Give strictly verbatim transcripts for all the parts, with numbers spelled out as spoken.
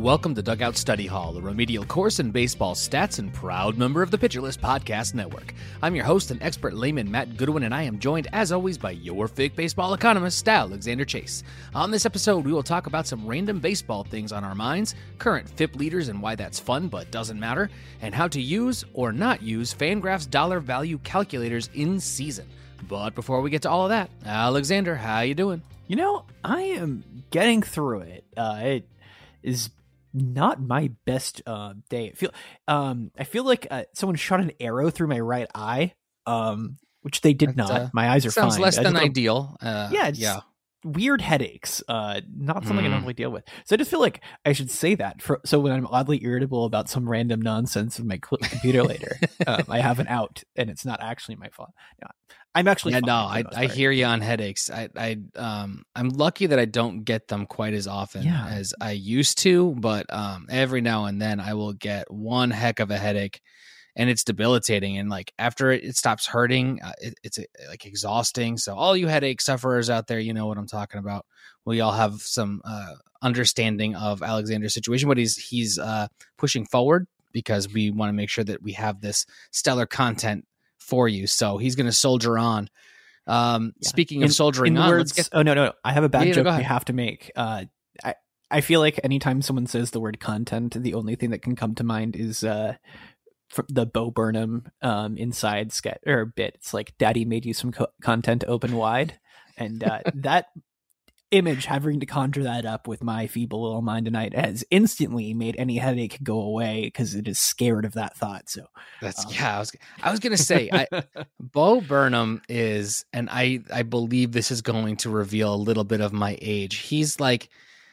welcome to Dugout Study Hall, a remedial course in baseball stats and proud member of the Pitcher List Podcast Network. I'm your host and expert layman, Matt Goodwin, and I am joined, as always, by your fake baseball economist, Alexander Chase. On this episode, we will talk about some random baseball things on our minds, current F I P leaders and why that's fun but doesn't matter, and how to use or not use Fangraph's dollar value calculators in season. But before we get to all of that, Alexander, how you doing? You know, I am getting through it. Uh, it is not my best uh, day. I feel, um, I feel like uh, someone shot an arrow through my right eye, um, which they did That's, not. uh, My eyes are sounds fine. less I than just don't- ideal. Uh, yeah, it's yeah. weird headaches. Uh, not something I Mm. normally deal with. So I just feel like I should say that. For, so when I'm oddly irritable about some random nonsense in my cl- computer later, um, I have an out, and it's not actually my fault. No, I'm actually Yeah, fine no, for the I, most I part. hear you on headaches. I, I, um, I'm lucky that I don't get them quite as often Yeah. as I used to, but um, every now and then I will get one heck of a headache, and it's debilitating. And like after it, it stops hurting, uh, it, it's uh, like exhausting. So all you headache sufferers out there, you know what I'm talking about. We all have some uh, understanding of Alexander's situation, but he's he's uh, pushing forward because we want to make sure that we have this stellar content for you. So he's going to soldier on. Um, Yeah. Speaking In- of soldiering in on, words, let's get. oh no, no, I have a bad Yeah, no, joke go I ahead. have to make. Uh, I I feel like anytime someone says the word content, the only thing that can come to mind is uh, fr- the Bo Burnham um, inside sketch or bit. It's like, "Daddy made you some co- content open wide," and uh, that image, having to conjure that up with my feeble little mind tonight, has instantly made any headache go away because it is scared of that thought. So That's um, yeah. I was I was gonna say I, Bo Burnham is, and I I believe this is going to reveal a little bit of my age. He's like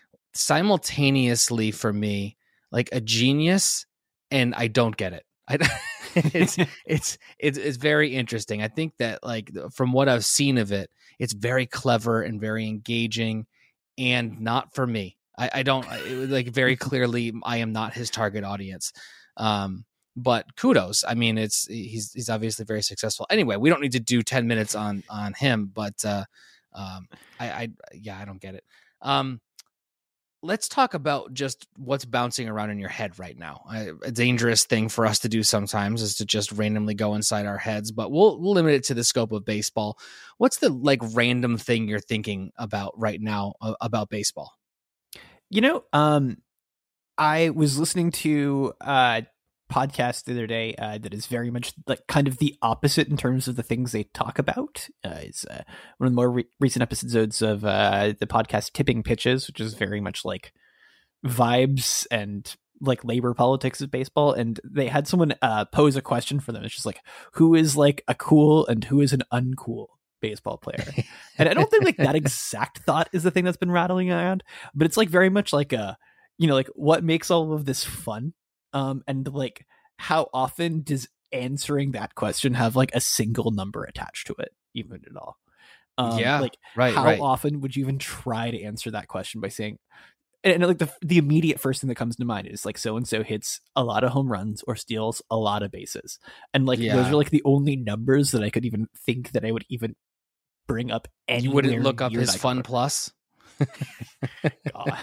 simultaneously for me like a genius, and I don't get it. I, it's it's it's it's very interesting. I think that like from what I've seen of it, it's very clever and very engaging, and not for me. I, I don't it was like very clearly I am not his target audience. Um, but kudos. I mean, it's he's he's obviously very successful. Anyway, we don't need to do ten minutes on on him, but uh, um, I, I yeah, I don't get it. Um, let's talk about just what's bouncing around in your head right now. I, a dangerous thing for us to do sometimes is to just randomly go inside our heads, but we'll, we'll limit it to the scope of baseball. What's the like random thing you're thinking about right now uh, about baseball? You know, um, I was listening to a podcast the other day uh, that is very much like kind of the opposite in terms of the things they talk about. Uh, it's uh, one of the more re- recent episodes of uh, the podcast Tipping Pitches, which is very much like vibes and like labor politics of baseball. And they had someone uh, pose a question for them. It's just like, who is like a cool and who is an uncool baseball player? And I don't think like that exact thought is the thing that's been rattling around, but it's like very much like a, you know, like what makes all of this fun, um, and like how often does answering that question have like a single number attached to it, even at all? Um, Yeah, like right, how right. often would you even try to answer that question by saying, and, and like the the immediate first thing that comes to mind is like so and so hits a lot of home runs or steals a lot of bases, and like those Yeah. are like the only numbers that I could even think that I would even bring up. You wouldn't anywhere look up near his that Fun number. Plus? God.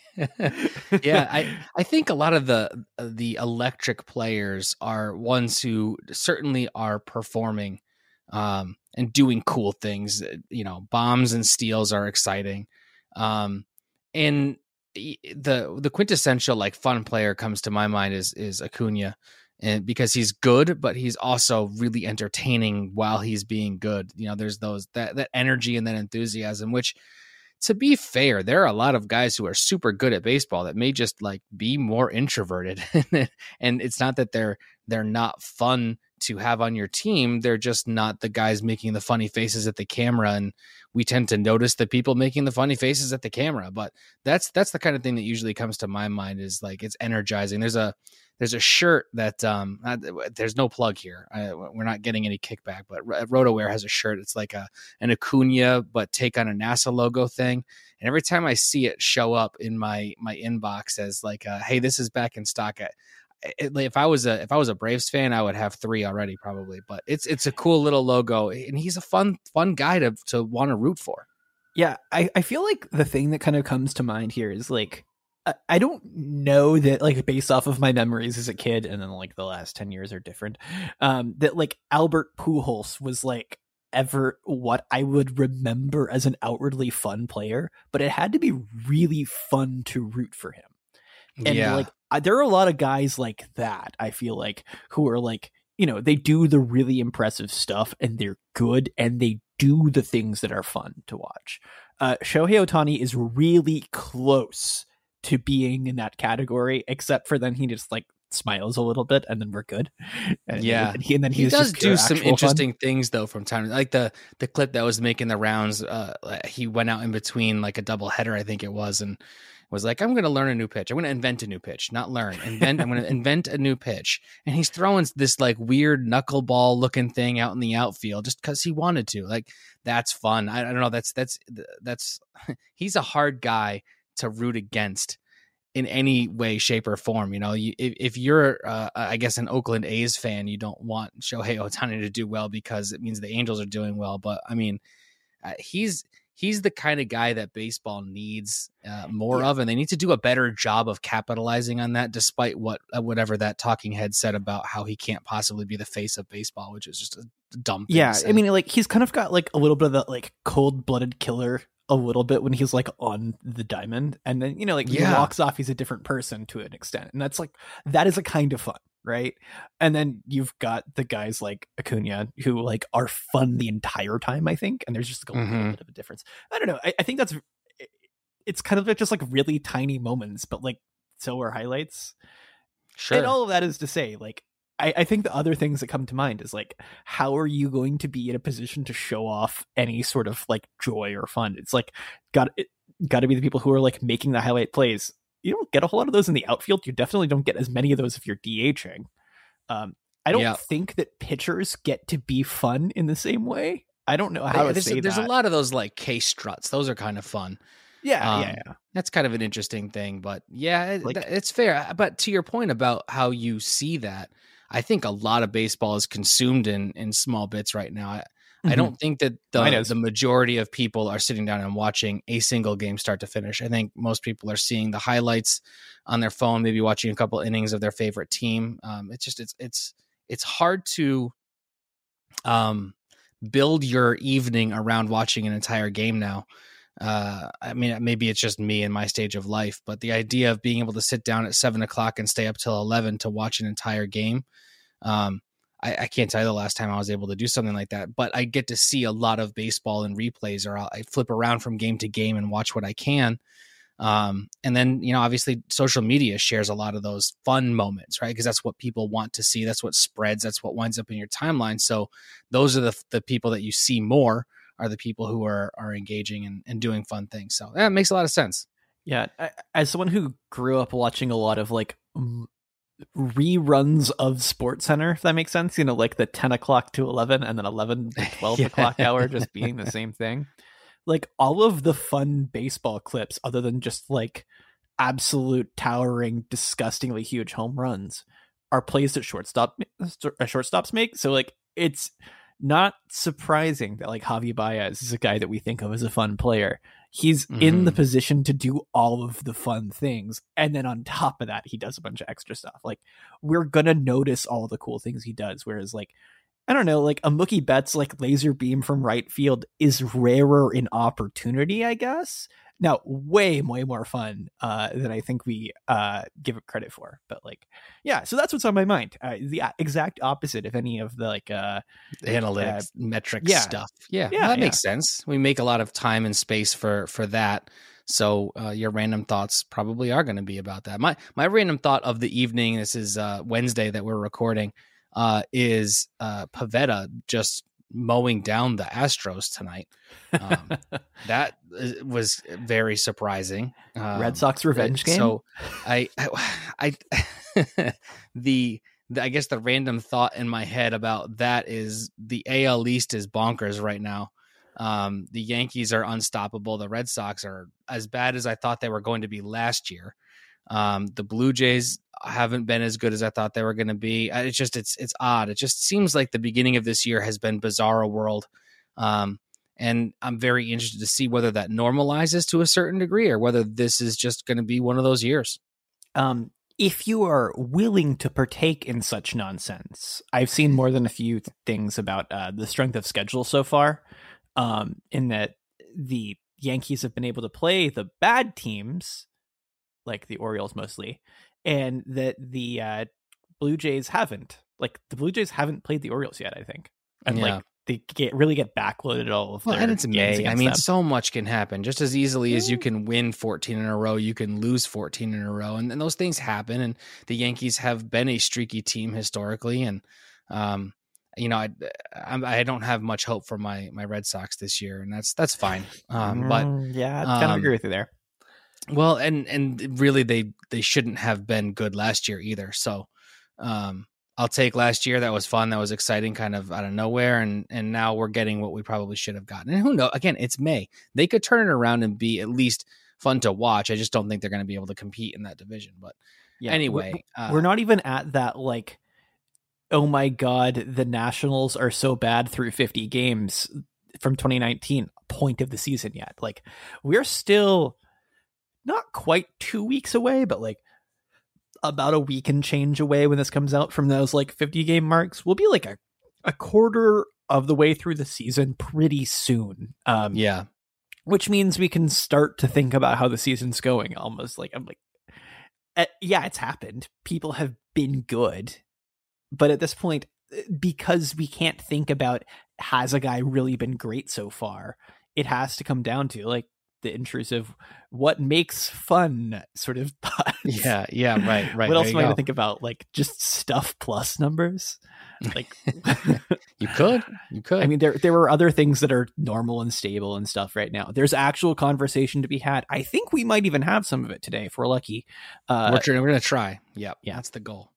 Yeah, I, I think a lot of the the electric players are ones who certainly are performing um, and doing cool things. You know, bombs and steals are exciting. Um, and the the quintessential like fun player comes to my mind is is Acuna, and because he's good, but he's also really entertaining while he's being good. You know, there's those that that energy and that enthusiasm, which, to be fair, there are a lot of guys who are super good at baseball that may just like be more introverted. And it's not that they're they're not fun to have on your team. They're just not the guys making the funny faces at the camera. And we tend to notice the people making the funny faces at the camera. But that's that's the kind of thing that usually comes to my mind is like it's energizing. There's a there's a shirt that um uh, there's no plug here. I, we're not getting any kickback, but RotoWare has a shirt. It's like a an Acuna but take on a NASA logo thing. And every time I see it show up in my my inbox as like, a, hey, this is back in stock. I, it, if I was a if I was a Braves fan, I would have three already probably. But it's it's a cool little logo, and he's a fun fun guy to to want to root for. Yeah, I, I feel like the thing that kind of comes to mind here is like I don't know that, like, based off of my memories as a kid, and then like the last ten years are different, um, that like Albert Pujols was like ever what I would remember as an outwardly fun player, but it had to be really fun to root for him. And yeah. like, there are a lot of guys like that, I feel like, who are like, you know, they do the really impressive stuff and they're good and they do the things that are fun to watch. Uh, Shohei Ohtani is really close to being in that category, except for then he just like smiles a little bit and then we're good. And, yeah. And, he, and then he does do some interesting fun. things though from time to like the, the clip that was making the rounds. Uh, he went out in between like a double header, I think it was, and was like, I'm going to learn a new pitch. I'm going to invent a new pitch, not learn, invent. I'm going to invent a new pitch. And he's throwing this like weird knuckleball looking thing out in the outfield just because he wanted to. Like, that's fun. I, I don't know. That's, that's, that's, he's a hard guy to root against in any way, shape, or form. You know, you, if, if you're, uh, I guess, an Oakland A's fan, you don't want Shohei Ohtani to do well because it means the Angels are doing well. But I mean, uh, he's he's the kind of guy that baseball needs uh, more yeah. of, and they need to do a better job of capitalizing on that. Despite what uh, whatever that talking head said about how he can't possibly be the face of baseball, which is just a dumb thing yeah. to say. I mean, like he's kind of got like a little bit of that like cold blooded killer. A little bit when he's like on the diamond, and then, you know, like yeah. he walks off, he's a different person to an extent, and that's like, that is a kind of fun, right? And then you've got the guys like Acuna who like are fun the entire time, I think, and there's just like a mm-hmm. little bit of a difference. I don't know. I, I think that's, it's kind of like just like really tiny moments, but like so are highlights. Sure. And all of that is to say, like, I, I think the other things that come to mind is like, how are you going to be in a position to show off any sort of like joy or fun? It's like, got it got to be the people who are like making the highlight plays. You don't get a whole lot of those in the outfield. You definitely don't get as many of those if you're DHing. Um, I don't yeah. think that pitchers get to be fun in the same way. I don't know how yeah, to there's, say there's that. a lot of those like K struts. Those are kind of fun. Yeah, um, yeah, yeah. That's kind of an interesting thing, but yeah, it, Like- it's fair. But to your point about how you see that, I think a lot of baseball is consumed in, in small bits right now. I, mm-hmm. I don't think that the, the majority of people are sitting down and watching a single game start to finish. I think most people are seeing the highlights on their phone, maybe watching a couple innings of their favorite team. Um, it's just, it's, it's, it's hard to um, build your evening around watching an entire game now. Uh, I mean, maybe it's just me in my stage of life, but the idea of being able to sit down at seven o'clock and stay up till eleven to watch an entire game, um, I, I can't tell you the last time I was able to do something like that. But I get to see a lot of baseball in replays, or I'll, I flip around from game to game and watch what I can. Um, and then, you know, obviously social media shares a lot of those fun moments, right? Because that's what people want to see. That's what spreads. That's what winds up in your timeline. So those are the the people that you see more. Are the people who are are engaging and, and doing fun things. So that yeah, makes a lot of sense. Yeah. As someone who grew up watching a lot of like reruns of SportsCenter, if that makes sense, you know, like the ten o'clock to eleven and then eleven to twelve yeah. o'clock hour just being the same thing. Like all of the fun baseball clips, other than just like absolute towering, disgustingly huge home runs, are plays that shortstop shortstops make. So like it's not surprising that like Javi Baez is a guy that we think of as a fun player. He's mm-hmm. in the position to do all of the fun things. And then on top of that, he does a bunch of extra stuff. Like we're going to notice all the cool things he does. Whereas like, I don't know, like a Mookie Betts, like laser beam from right field is rarer in opportunity, I guess. Now, way, way more fun uh, than I think we uh, give it credit for. But like, yeah, so that's what's on my mind. Uh, the exact opposite of any of the like uh, the analytics, uh, metrics yeah. stuff. Yeah, yeah well, that yeah. makes sense. We make a lot of time and space for for that. So uh, your random thoughts probably are going to be about that. My my random thought of the evening, this is uh, Wednesday that we're recording, uh, is uh, Pivetta just mowing down the Astros tonight. Um, that was very surprising. Um, Red Sox revenge game. So I, I, I the, the, I guess the random thought in my head about that is the A L East is bonkers right now. Um, the Yankees are unstoppable. The Red Sox are as bad as I thought they were going to be last year. Um, the Blue Jays haven't been as good as I thought they were going to be. It's just, it's, it's odd. It just seems like the beginning of this year has been bizarro world. Um, And I'm very interested to see whether that normalizes to a certain degree or whether this is just going to be one of those years. Um, if you are willing to partake in such nonsense, I've seen more than a few things about uh, the strength of schedule so far, um, in that the Yankees have been able to play the bad teams, like the Orioles mostly, and that the uh, Blue Jays haven't. Like, the Blue Jays haven't played the Orioles yet, I think. And, yeah. like, they get really get backloaded all of well, their and it's May. I mean, them. so much can happen. Just as easily as you can win fourteen in a row, you can lose fourteen in a row. And, and those things happen. And the Yankees have been a streaky team historically. And, um, you know, I, I I don't have much hope for my my Red Sox this year. And that's that's fine. Um, but mm, yeah, I kind of um, agree with you there. Well, and and really, they they shouldn't have been good last year either. So, um, I'll take last year. That was fun. That was exciting, kind of out of nowhere. And and now we're getting what we probably should have gotten. And who knows? Again, it's May. They could turn it around and be at least fun to watch. I just don't think they're going to be able to compete in that division. But yeah, anyway, we're, uh, we're not even at that, like, oh my God, the Nationals are so bad through fifty games from twenty nineteen point of the season yet. Like, we're still not quite two weeks away, but like about a week and change away when this comes out from those like fifty game marks. We'll be like a, a quarter of the way through the season pretty soon. Um, yeah. Which means we can start to think about how the season's going almost. Like, I'm like, uh, yeah, it's happened. People have been good. But at this point, because we can't think about, has a guy really been great so far? It has to come down to like the intrusive, what makes fun sort of thoughts. Yeah, yeah, right, right. What else am I go. going to think about? Like, just stuff plus numbers? Like, you could, you could. I mean, there there were other things that are normal and stable and stuff right now. There's actual conversation to be had. I think we might even have some of it today if we're lucky. Uh, we're, we're going to try. Yep, yeah, that's the goal.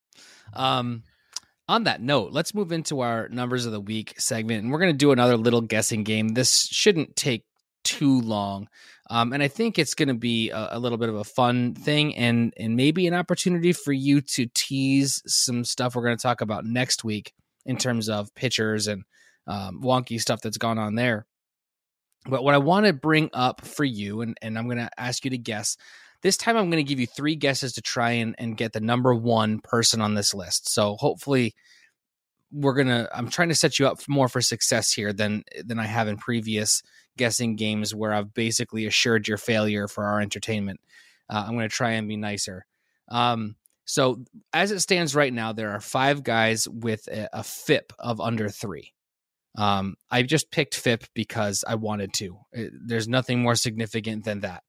Um, on that note, let's move into our numbers of the week segment, and we're going to do another little guessing game. This shouldn't take too long. Um, and I think it's going to be a, a little bit of a fun thing and and maybe an opportunity for you to tease some stuff we're going to talk about next week in terms of pitchers and um, wonky stuff that's gone on there. But what I want to bring up for you, and, and I'm going to ask you to guess, this time I'm going to give you three guesses to try and, and get the number one person on this list. So hopefully we're going to, I'm trying to set you up more for success here than, than I have in previous guessing games where I've basically assured your failure for our entertainment. Uh, I'm going to try and be nicer. Um, so as it stands right now, there are five guys with a, a F I P of under three. Um, I just picked F I P because I wanted to. It, there's nothing more significant than that.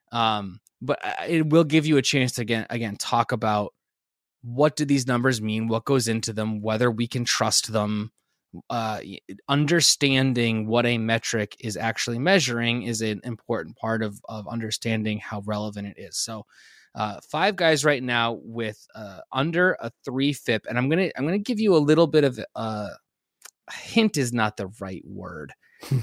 Um, but it will give you a chance to again, again, talk about what do these numbers mean, what goes into them, whether we can trust them. Uh, understanding what a metric is actually measuring is an important part of, of understanding how relevant it is. So uh, five guys right now with uh, under a three F I P, and I'm going to, I'm going to give you a little bit of uh, a hint is not the right word.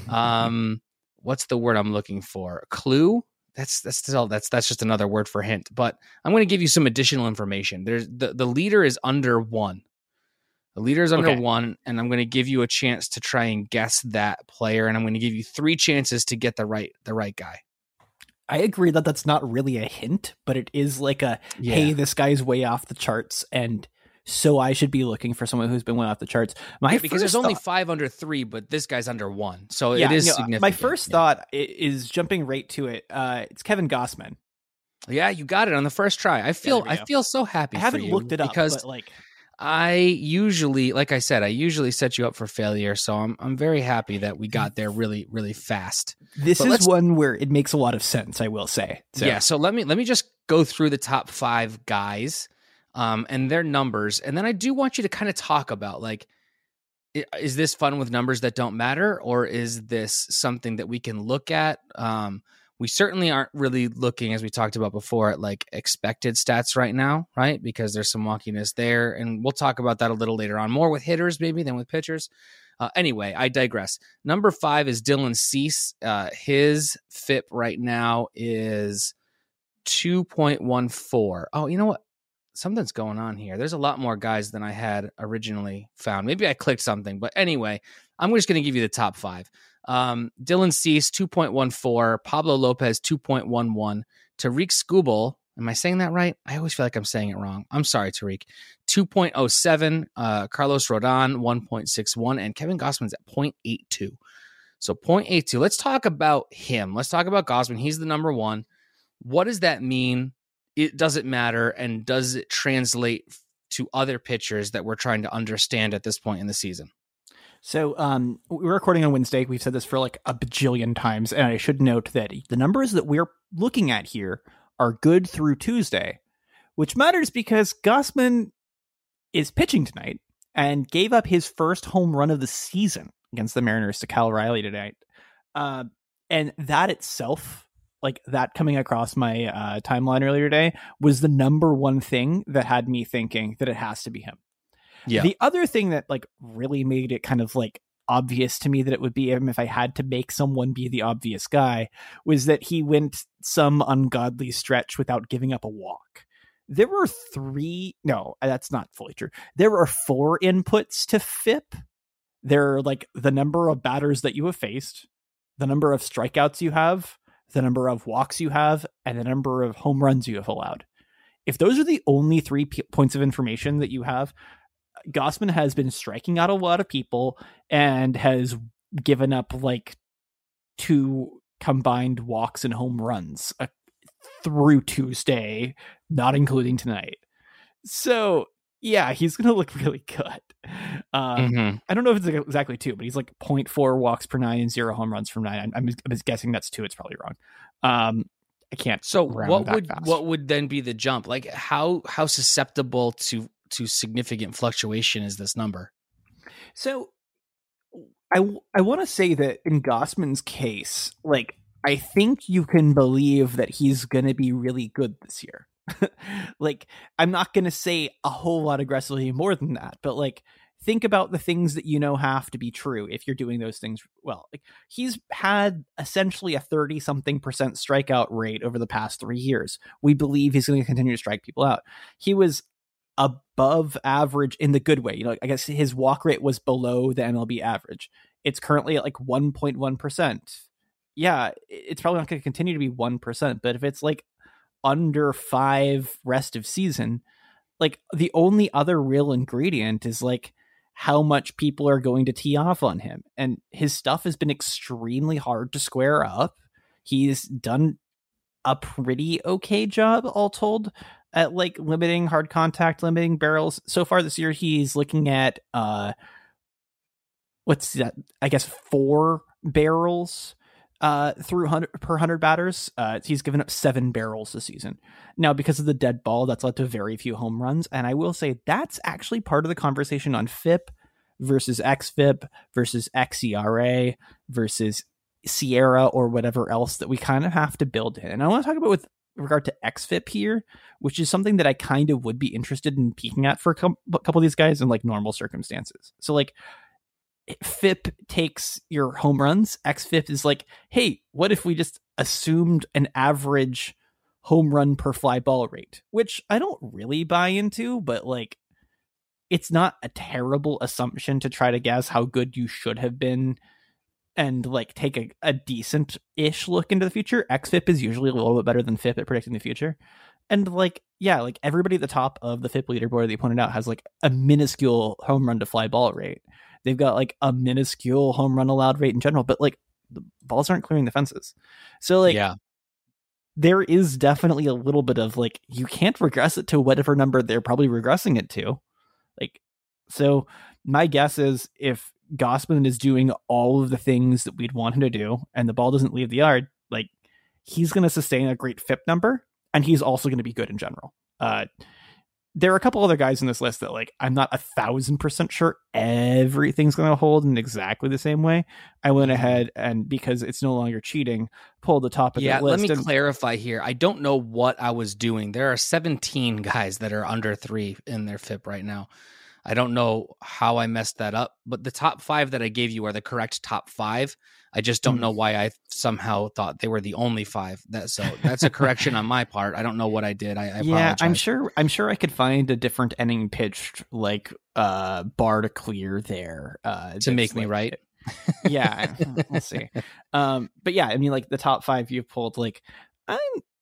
Um, what's the word I'm looking for? Clue. That's, that's still, that's, that's just another word for hint, but I'm going to give you some additional information. There's the, the leader is under one. The leader is under okay. one, and I'm going to give you a chance to try and guess that player, and I'm going to give you three chances to get the right the right guy. I agree that that's not really a hint, but it is like a, yeah. hey, this guy's way off the charts, and so I should be looking for someone who's been way off the charts. My yeah, because there's thought, only five under three, but this guy's under one, so yeah, it is you know, significant. My first yeah. thought is jumping right to it. Uh, it's Kevin Gausman. Yeah, you got it on the first try. I feel yeah, I feel so happy. I haven't for you looked it up because but like. I usually, like I said, I usually set you up for failure. So I'm I'm very happy that we got there really, really fast. This but is one where it makes a lot of sense, I will say. So. Yeah. So let me let me just go through the top five guys um, and their numbers. And then I do want you to kind of talk about, like, is this fun with numbers that don't matter? Or is this something that we can look at? Um, We certainly aren't really looking, as we talked about before, at like expected stats right now, right? Because there's some wonkiness there. And we'll talk about that a little later on, more with hitters maybe than with pitchers. Uh, anyway, I digress. Number five is Dylan Cease. Uh, his F I P right now is two point one four. Oh, you know what? Something's going on here. There's a lot more guys than I had originally found. Maybe I clicked something. But anyway, I'm just going to give you the top five. Um, Dylan Cease, two point one four. Pablo Lopez, two point one one. Tariq Skubal, am I saying that right? I always feel like I'm saying it wrong. I'm sorry, Tariq. two point oh seven. Uh, Carlos Rodon, one point six one. And Kevin Gossman's at zero point eight two. So zero point eight two. Let's talk about him. Let's talk about Gausman. He's the number one. What does that mean? It doesn't matter. And does it translate to other pitchers that we're trying to understand at this point in the season? So um, we're recording on Wednesday. We've said this for like a bajillion times. And I should note that the numbers that we're looking at here are good through Tuesday, which matters because Gausman is pitching tonight and gave up his first home run of the season against the Mariners to Cal Riley tonight. Uh, and that itself, like that coming across my uh, timeline earlier today, was the number one thing that had me thinking that it has to be him. Yeah. The other thing that like really made it kind of like obvious to me that it would be him if I had to make someone be the obvious guy was that he went some ungodly stretch without giving up a walk. There were three. No, that's not fully true. There are four inputs to F I P. There are like the number of batters that you have faced, the number of strikeouts you have, the number of walks you have, and the number of home runs you have allowed. If those are the only three p- points of information that you have, Gausman has been striking out a lot of people and has given up like two combined walks and home runs uh, through Tuesday, not including tonight. So yeah, he's going to look really good. Um, mm-hmm. I don't know if it's exactly two, but he's like zero point four walks per nine and zero home runs from nine. I'm, I'm guessing that's two. It's probably wrong. Um, I can't. So what would fast. what would then be the jump? Like how how susceptible to to significant fluctuation is this number? So I, I want to say that in Gausman's case, like, I think you can believe that he's going to be really good this year. Like, I'm not going to say a whole lot aggressively more than that, but like, think about the things that you know have to be true if you're doing those things well. Like, he's had essentially a thirty something percent strikeout rate over the past three years. We believe he's going to continue to strike people out. He was above average in the good way. You know, I guess his walk rate was below the M L B average. It's currently at like one point one percent. Yeah, it's probably not going to continue to be one percent, but if it's like under five rest of season, like the only other real ingredient is like how much people are going to tee off on him. And his stuff has been extremely hard to square up. He's done a pretty okay job, all told, at like limiting hard contact, limiting barrels. So far this year, he's looking at uh, what's that? I guess four barrels uh, through one hundred per one hundred batters. Uh, he's given up seven barrels this season. Now, because of the dead ball, that's led to very few home runs. And I will say that's actually part of the conversation on F I P versus X F I P versus X E R A versus Sierra or whatever else that we kind of have to build in. And I want to talk about with regard to X F I P here, which is something that I kind of would be interested in peeking at for a couple of these guys in like normal circumstances. So like F I P takes your home runs. X F I P is like, hey, what if we just assumed an average home run per fly ball rate, which I don't really buy into, but like, it's not a terrible assumption to try to guess how good you should have been and like take a, a decent-ish look into the future. X F I P is usually a little bit better than F I P at predicting the future. And like, yeah, like everybody at the top of the F I P leaderboard that you pointed out has like a minuscule home run to fly ball rate. They've got like a minuscule home run allowed rate in general, but like the balls aren't clearing the fences. So like, yeah, there is definitely a little bit of like, you can't regress it to whatever number they're probably regressing it to. Like, so my guess is if Gausman is doing all of the things that we'd want him to do and the ball doesn't leave the yard, like he's going to sustain a great F I P number and he's also going to be good in general. Uh, there are a couple other guys in this list that like, I'm not a thousand percent sure everything's going to hold in exactly the same way. I went ahead and because it's no longer cheating, pulled the top of yeah, the list. Let me and- clarify here. I don't know what I was doing. There are seventeen guys that are under three in their F I P right now. I don't know how I messed that up, but the top five that I gave you are the correct top five. I just don't mm. know why I somehow thought they were the only five. That so that's a correction on my part. I don't know what I did. I, I yeah, apologize. I'm sure. I'm sure I could find a different inning pitched like uh, bar to clear there uh, to make me like, right. Yeah, we'll see. Um, but yeah, I mean, like the top five you've pulled, like I'm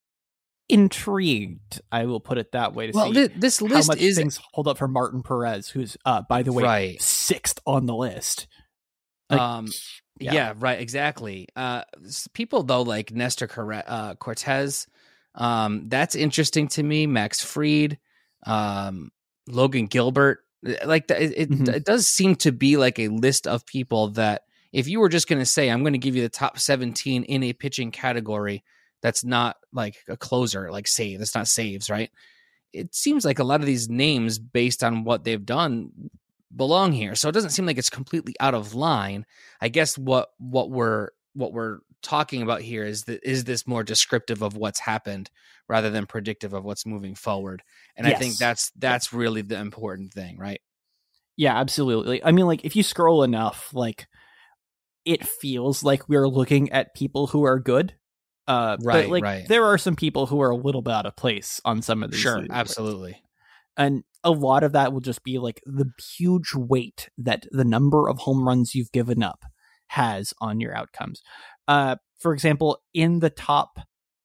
intrigued. I will put it that way to well, see th- this how list much is things hold up for Martin Perez, who's, uh, by the way, right. sixth on the list. Like, um, yeah. yeah, right, exactly. Uh, people though like Nestor Corre- uh, Cortez, um, that's interesting to me. Max Fried, um, Logan Gilbert, like it, it, mm-hmm. it does seem to be like a list of people that if you were just going to say, I'm going to give you the top seventeen in a pitching category, that's not like a closer, like save, that's not saves, right? It seems like a lot of these names based on what they've done belong here. So it doesn't seem like it's completely out of line. I guess what, what we're, what we're talking about here is that is this more descriptive of what's happened rather than predictive of what's moving forward. And yes. I think that's, that's really the important thing, right? Yeah, absolutely. I mean, like if you scroll enough, like it feels like we're looking at people who are good. Uh, right, but like right. there are some people who are a little bit out of place on some of these. Sure, absolutely. Lists. And a lot of that will just be like the huge weight that the number of home runs you've given up has on your outcomes. Uh, for example, in the top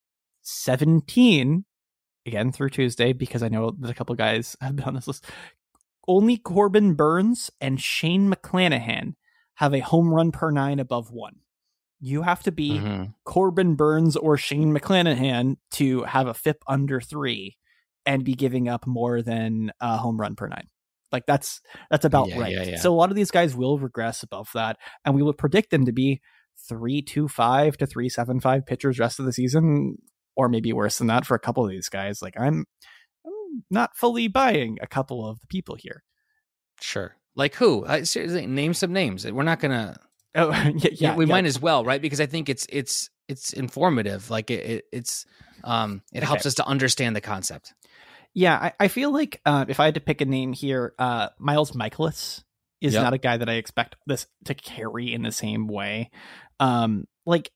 seventeen, again through Tuesday, because I know that a couple guys have been on this list, only Corbin Burns and Shane McClanahan have a home run per nine above one. You have to be mm-hmm. Corbin Burns or Shane McClanahan to have a F I P under three and be giving up more than a home run per nine. Like that's that's about yeah, right. Yeah, yeah. So a lot of these guys will regress above that, and we would predict them to be three two five to three seven five pitchers rest of the season, or maybe worse than that for a couple of these guys. Like I'm, I'm not fully buying a couple of the people here. Sure, like who? I, seriously, name some names. We're not gonna. Oh yeah, yeah we yeah. might as well, right? Because I think it's it's it's informative. Like it, it it's um it okay. helps us to understand the concept. Yeah, I, I feel like uh, if I had to pick a name here, uh, Miles Michaelis is yep. not a guy that I expect this to carry in the same way. Um, like,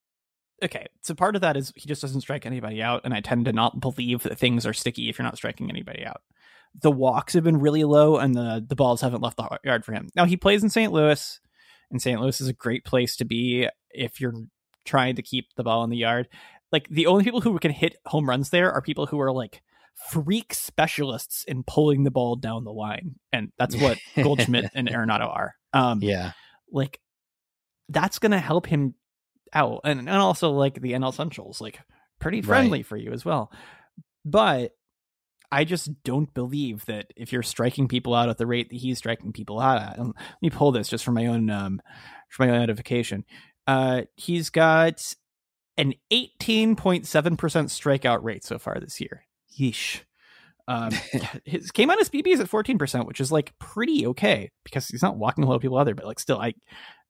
okay, so part of that is he just doesn't strike anybody out, and I tend to not believe that things are sticky if you're not striking anybody out. The walks have been really low, and the the balls haven't left the yard for him. Now he plays in Saint Louis. And Saint Louis is a great place to be if you're trying to keep the ball in the yard. Like the only people who can hit home runs there are people who are like freak specialists in pulling the ball down the line. And that's what Goldschmidt and Arenado are. Um, yeah. Like that's going to help him out. And, and also like the N L Central's like pretty friendly right. for you as well. But I just don't believe that if you're striking people out at the rate that he's striking people out at. And let me pull this just for my own um, for my own edification. Uh, he's got an eighteen point seven percent strikeout rate so far this year. Yeesh. Um, his came on his B Bs at fourteen percent, which is like pretty okay because he's not walking a lot of people out there, but like still, I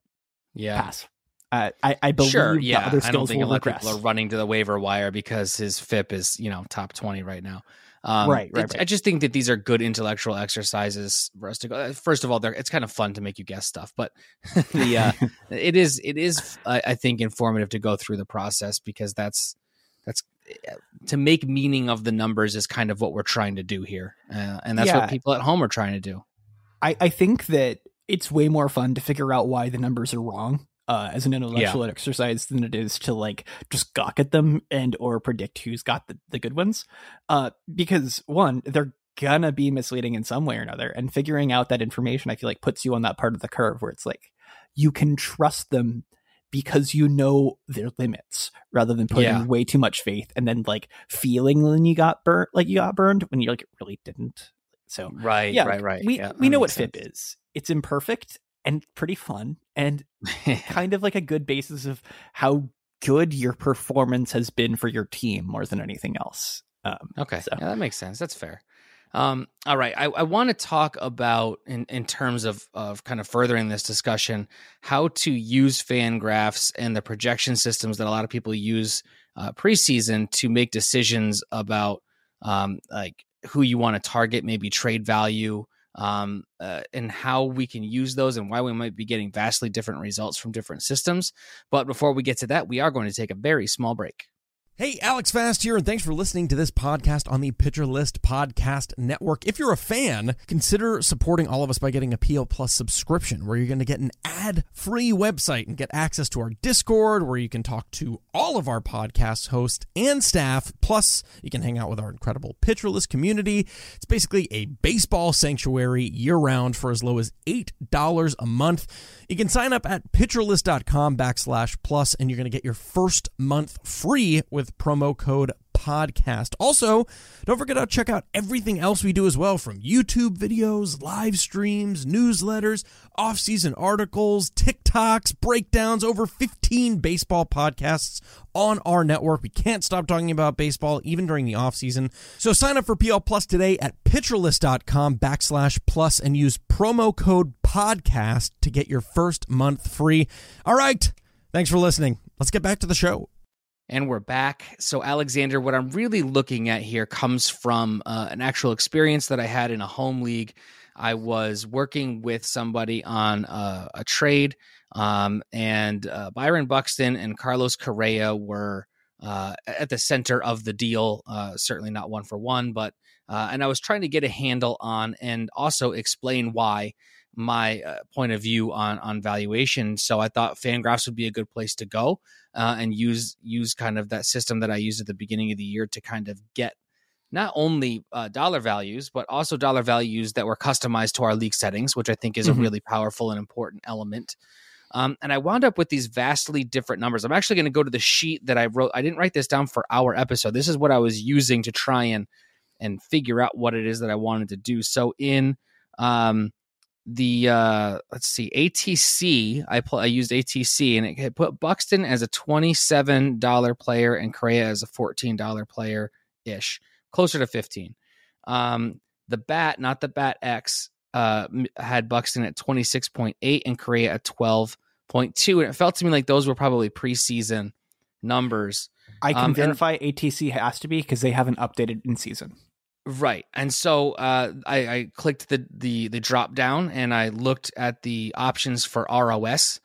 yeah pass. Uh, I, I believe sure, yeah. the other skills I don't think will a lot regress. of people are running to the waiver wire because his F I P is, you know, top twenty right now. Um, right, right, right. I just think that these are good intellectual exercises for us to go. First of all, they're, it's kind of fun to make you guess stuff, but the uh, it is it is I, I think informative to go through the process because that's that's to make meaning of the numbers is kind of what we're trying to do here, uh, and that's yeah. what people at home are trying to do. I, I think that it's way more fun to figure out why the numbers are wrong. Uh, as an intellectual yeah. exercise than it is to like just gawk at them and or predict who's got the, the good ones. Uh, because one, they're gonna be misleading in some way or another, and figuring out that information, I feel like puts you on that part of the curve where it's like you can trust them because you know their limits rather than putting yeah. way too much faith and then like feeling when you got burnt, like you got burned when you like really didn't. So right, yeah, right, right. We yeah, we know what sense. F I P is. It's imperfect and pretty fun and kind of like a good basis of how good your performance has been for your team more than anything else. Um, okay. So. Yeah, that makes sense. That's fair. Um, all right. I, I want to talk about in, in terms of, of kind of furthering this discussion, how to use FanGraphs and the projection systems that a lot of people use uh, preseason to make decisions about um, like who you want to target, maybe trade value, um, uh, and how we can use those and why we might be getting vastly different results from different systems. But before we get to that, we are going to take a very small break. Hey, Alex Fast here, and thanks for listening to this podcast on the Pitcher List Podcast Network. If you're a fan, consider supporting all of us by getting a P L Plus subscription, where you're going to get an ad-free website and get access to our Discord, where you can talk to all of our podcast hosts and staff. Plus, you can hang out with our incredible Pitcher List community. It's basically a baseball sanctuary year-round for as low as eight dollars a month. You can sign up at pitcherlist.com backslash plus, and you're going to get your first month free with promo code podcast. Also, don't forget to check out everything else we do as well, from YouTube videos, live streams, newsletters, off-season articles, TikToks, breakdowns, over fifteen baseball podcasts on our network. We can't stop talking about baseball even during the off-season. So sign up for P L Plus today at pitcherlist.com backslash plus and use promo code podcast to get your first month free. All right. Thanks for listening. Let's get back to the show. And we're back. So, Alexander, what I'm really looking at here comes from uh, an actual experience that I had in a home league. I was working with somebody on uh, a trade, um, and uh, Byron Buxton and Carlos Correa were uh, at the center of the deal. Uh, certainly not one for one, but uh, and I was trying to get a handle on and also explain why my uh, point of view on on valuation. So I thought Fangraphs would be a good place to go uh, and use use kind of that system that I used at the beginning of the year to kind of get not only uh, dollar values, but also dollar values that were customized to our league settings, which I think is mm-hmm. a really powerful and important element. Um, and I wound up with these vastly different numbers. I'm actually going to go to the sheet that I wrote. I didn't write this down for our episode. This is what I was using to try and and figure out what it is that I wanted to do. So in um, the uh let's see A T C, I pl- I used A T C, and it, it put Buxton as a twenty-seven dollars player and Correa as a fourteen dollars player ish, closer to fifteen. Um the bat, not the Bat X, uh had Buxton at twenty-six point eight and Correa at twelve point two, and it felt to me like those were probably preseason numbers. I can um, verify and- A T C has to be, because they haven't updated in season. Right. And so uh, I, I clicked the, the the drop down and I looked at the options for R O S,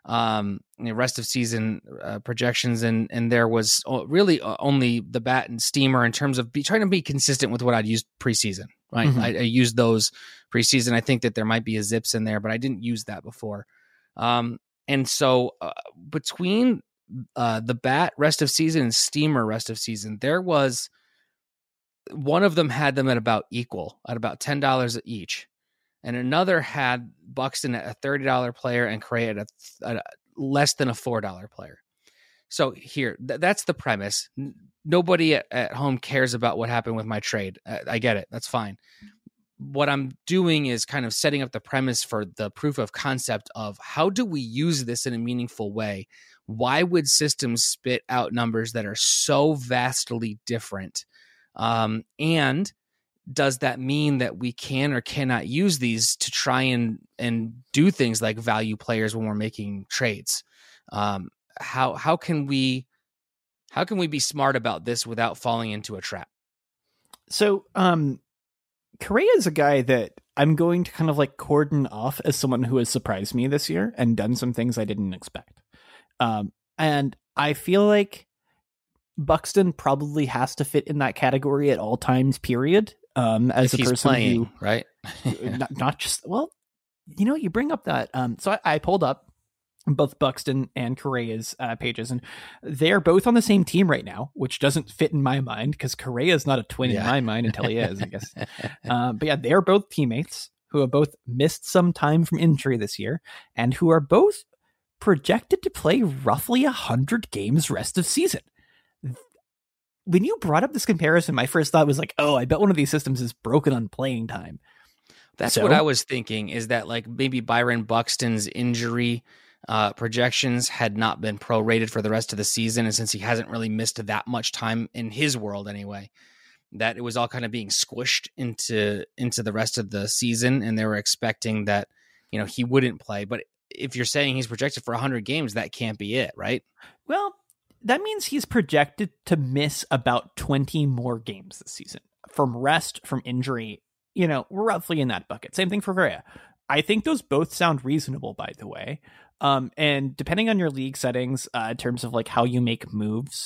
um, the rest of season uh, projections, and and there was really only the bat and steamer in terms of be, trying to be consistent with what I'd used preseason. Right. Mm-hmm. I, I used those preseason. I think that there might be a Zips in there, but I didn't use that before. Um, and so uh, between uh, the bat rest of season and steamer rest of season, there was one of them had them at about equal, at about ten dollars each. And another had Buxton at a thirty dollars player and Correa at, a, at a less than a four dollars player. So here, th- that's the premise. N- nobody at, at home cares about what happened with my trade. I, I get it. That's fine. What I'm doing is kind of setting up the premise for the proof of concept of how do we use this in a meaningful way? Why would systems spit out numbers that are so vastly different? Um, and does that mean that we can or cannot use these to try and, and do things like value players when we're making trades? Um, how, how can we, how can we be smart about this without falling into a trap? So, um, Correa is a guy that I'm going to kind of like cordon off as someone who has surprised me this year and done some things I didn't expect. Um, and I feel like Buxton probably has to fit in that category at all times, period. Um, as if a he's person playing, who, right? not, not just, well, you know, you bring up that. Um, so I, I pulled up both Buxton and Correa's uh, pages, and they're both on the same team right now, which doesn't fit in my mind because Correa is not a twin yeah. in my mind until he is, I guess. um, but yeah, they're both teammates who have both missed some time from injury this year and who are both projected to play roughly one hundred games rest of season. When you brought up this comparison, my first thought was like, oh, I bet one of these systems is broken on playing time. That's so, what I was thinking, is that like maybe Byron Buxton's injury uh, projections had not been prorated for the rest of the season. And since he hasn't really missed that much time in his world anyway, that it was all kind of being squished into, into the rest of the season. And they were expecting that, you know, he wouldn't play. But if you're saying he's projected for one hundred games, that can't be it, right? Well, that means he's projected to miss about twenty more games this season from rest, from injury. You know, we're roughly in that bucket. Same thing for Correa. I think those both sound reasonable, by the way. Um, and depending on your league settings, uh, in terms of like how you make moves,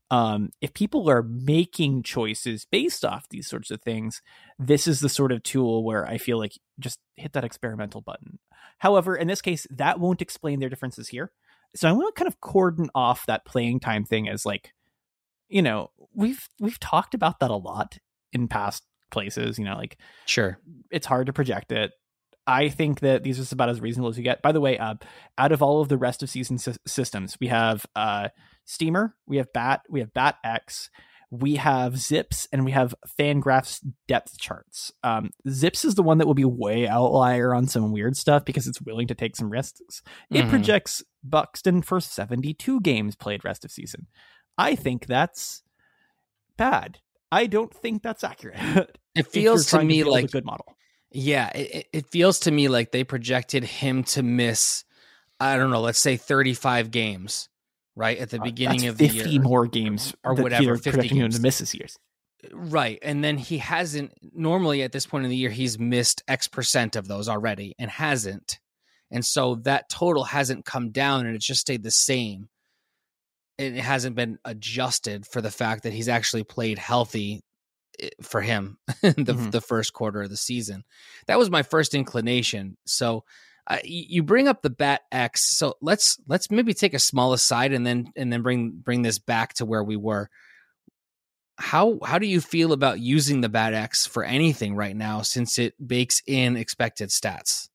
Um, if people are making choices based off these sorts of things, this is the sort of tool where I feel like just hit that experimental button. However, in this case, that won't explain their differences here. So I want to kind of cordon off that playing time thing as like, you know, we've we've talked about that a lot in past places, you know, like sure, it's hard to project it. I think that these are just about as reasonable as you get. By the way, uh, out of all of the rest of season sy- systems, we have uh, Steamer, we have Bat, we have Bat X, we have Zips, and we have Fangraphs depth charts. Um, Zips is the one that will be way outlier on some weird stuff because it's willing to take some risks. It mm-hmm. projects Buxton for seventy-two games played rest of season. I think that's bad. I don't think that's accurate. It feels to me to like a good model. Yeah, it, it feels to me like they projected him to miss, I don't know, let's say thirty-five games, right? At the beginning uh, of the fifty year. more games or whatever, fifty projecting him to miss this year. Right. And then he hasn't, normally at this point in the year, he's missed X percent of those already and hasn't. And so that total hasn't come down and it's just stayed the same. It hasn't been adjusted for the fact that he's actually played healthy for him the, mm-hmm. the first quarter of the season. That was my first inclination. So uh, you bring up the Bat X. So let's let's maybe take a small aside and then and then bring bring this back to where we were. How how do you feel about using the Bat X for anything right now since it bakes in expected stats?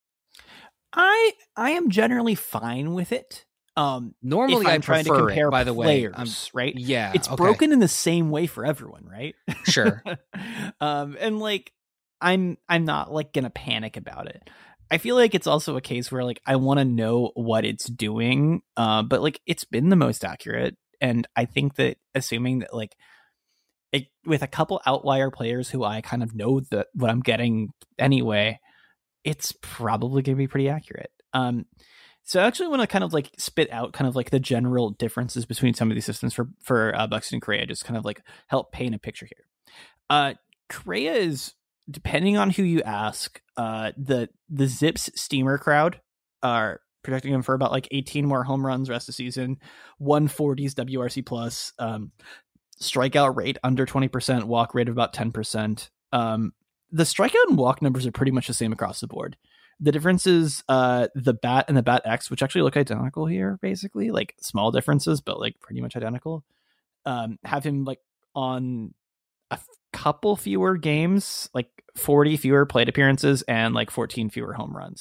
I I am generally fine with it. Um, Normally, I'm I trying to compare it, by the players, way, I'm, right? Yeah, it's okay. broken in the same way for everyone, right? Sure. um, and like, I'm I'm not like gonna panic about it. I feel like it's also a case where like I want to know what it's doing, uh, but like it's been the most accurate, and I think that assuming that like it, with a couple outlier players who I kind of know that what I'm getting anyway, it's probably gonna be pretty accurate. Um. So I actually want to kind of like spit out kind of like the general differences between some of these systems for, for uh, Buxton and Correa, just kind of like help paint a picture here. Uh, Correa is, depending on who you ask, uh, the the Zips Steamer crowd are projecting him for about like eighteen more home runs rest of the season, one forties W R C plus, um, strikeout rate under twenty percent, walk rate of about ten percent. Um, the strikeout and walk numbers are pretty much the same across the board. The difference is uh, the Bat and the Bat X, which actually look identical here, basically, like small differences, but like pretty much identical. Um, have him like on a f- couple fewer games, like forty fewer plate appearances and like fourteen fewer home runs.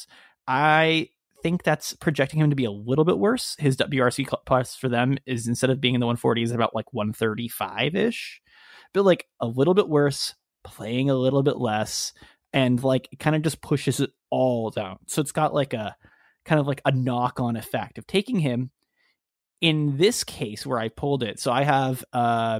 I think that's projecting him to be a little bit worse. His W R C plus for them is, instead of being in the one forties, about like one thirty-five ish, but like a little bit worse, playing a little bit less. And like it kind of just pushes it all down. So it's got like a kind of like a knock-on effect of taking him in this case where I pulled it. So I have uh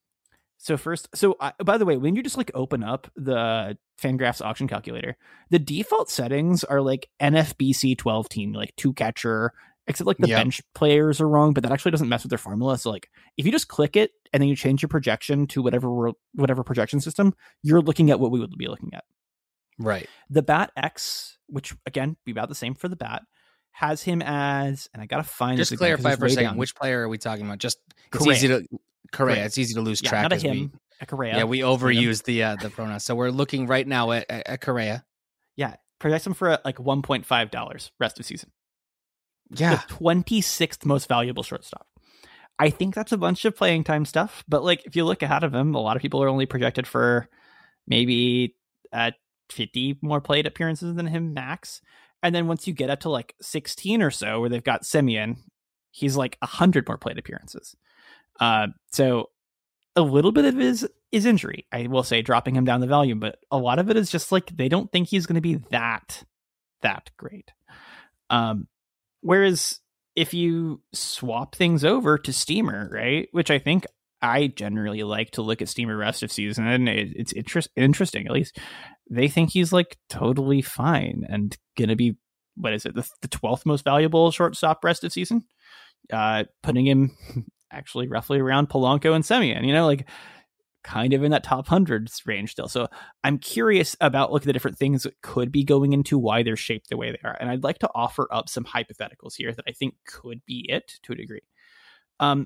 so first so I, by the way, when you just like open up the Fangraphs auction calculator, the default settings are like N F B C twelve team, like two catcher, except like the yep. bench players are wrong, but that actually doesn't mess with their formula. So like if you just click it and then you change your projection to whatever whatever projection system, you're looking at what we would be looking at. Right. The Bat X, which again be about the same for the Bat, has him as, and I gotta find just this clarify again, for a second, down. which player are we talking about? Just it's Correa. easy to Correa. Correa. It's easy to lose yeah, track. Not a as him, we, a Correa. Yeah, we overuse the uh, the pronouns. So we're looking right now at, at, at Correa. Yeah, projects him for uh, like one point five dollars rest of season. Yeah, the twenty-sixth most valuable shortstop. I think that's a bunch of playing time stuff, but like if you look ahead of him, a lot of people are only projected for maybe uh, fifty more plate appearances than him max. And then once you get up to like sixteen or so, where they've got Semien, he's like one hundred more plate appearances. Uh, so a little bit of it is, is injury, I will say, dropping him down the volume, but a lot of it is just like they don't think he's going to be that, that great. Um, whereas if you swap things over to Steamer, right, which I think I generally like to look at Steamer rest of season, and it, it's interest, interesting, at least they think he's like totally fine and going to be, what is it, the, the twelfth most valuable shortstop rest of season, uh, putting him actually roughly around Polanco and Semien, you know, like kind of in that top hundreds range still. So I'm curious about look at the different things that could be going into why they're shaped the way they are. And I'd like to offer up some hypotheticals here that I think could be it to a degree. Um,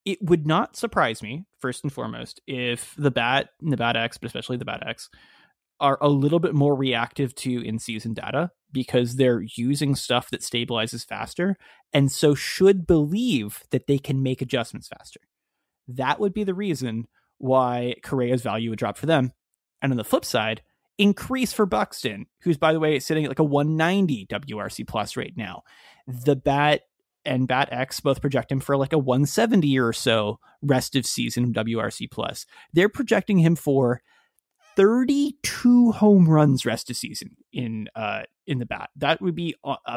it would not surprise me, first and foremost, if the Bat and the Bat X, but especially the Bat X, are a little bit more reactive to in-season data because they're using stuff that stabilizes faster and so should believe that they can make adjustments faster. That would be the reason why Correa's value would drop for them. And on the flip side, increase for Buxton, who's, by the way, sitting at like a one ninety W R C plus right now. The Bat and Bat X both project him for like a one seventy or so rest of season W R C plus. They're projecting him for thirty-two home runs rest of season in uh in the Bat. That would be a, a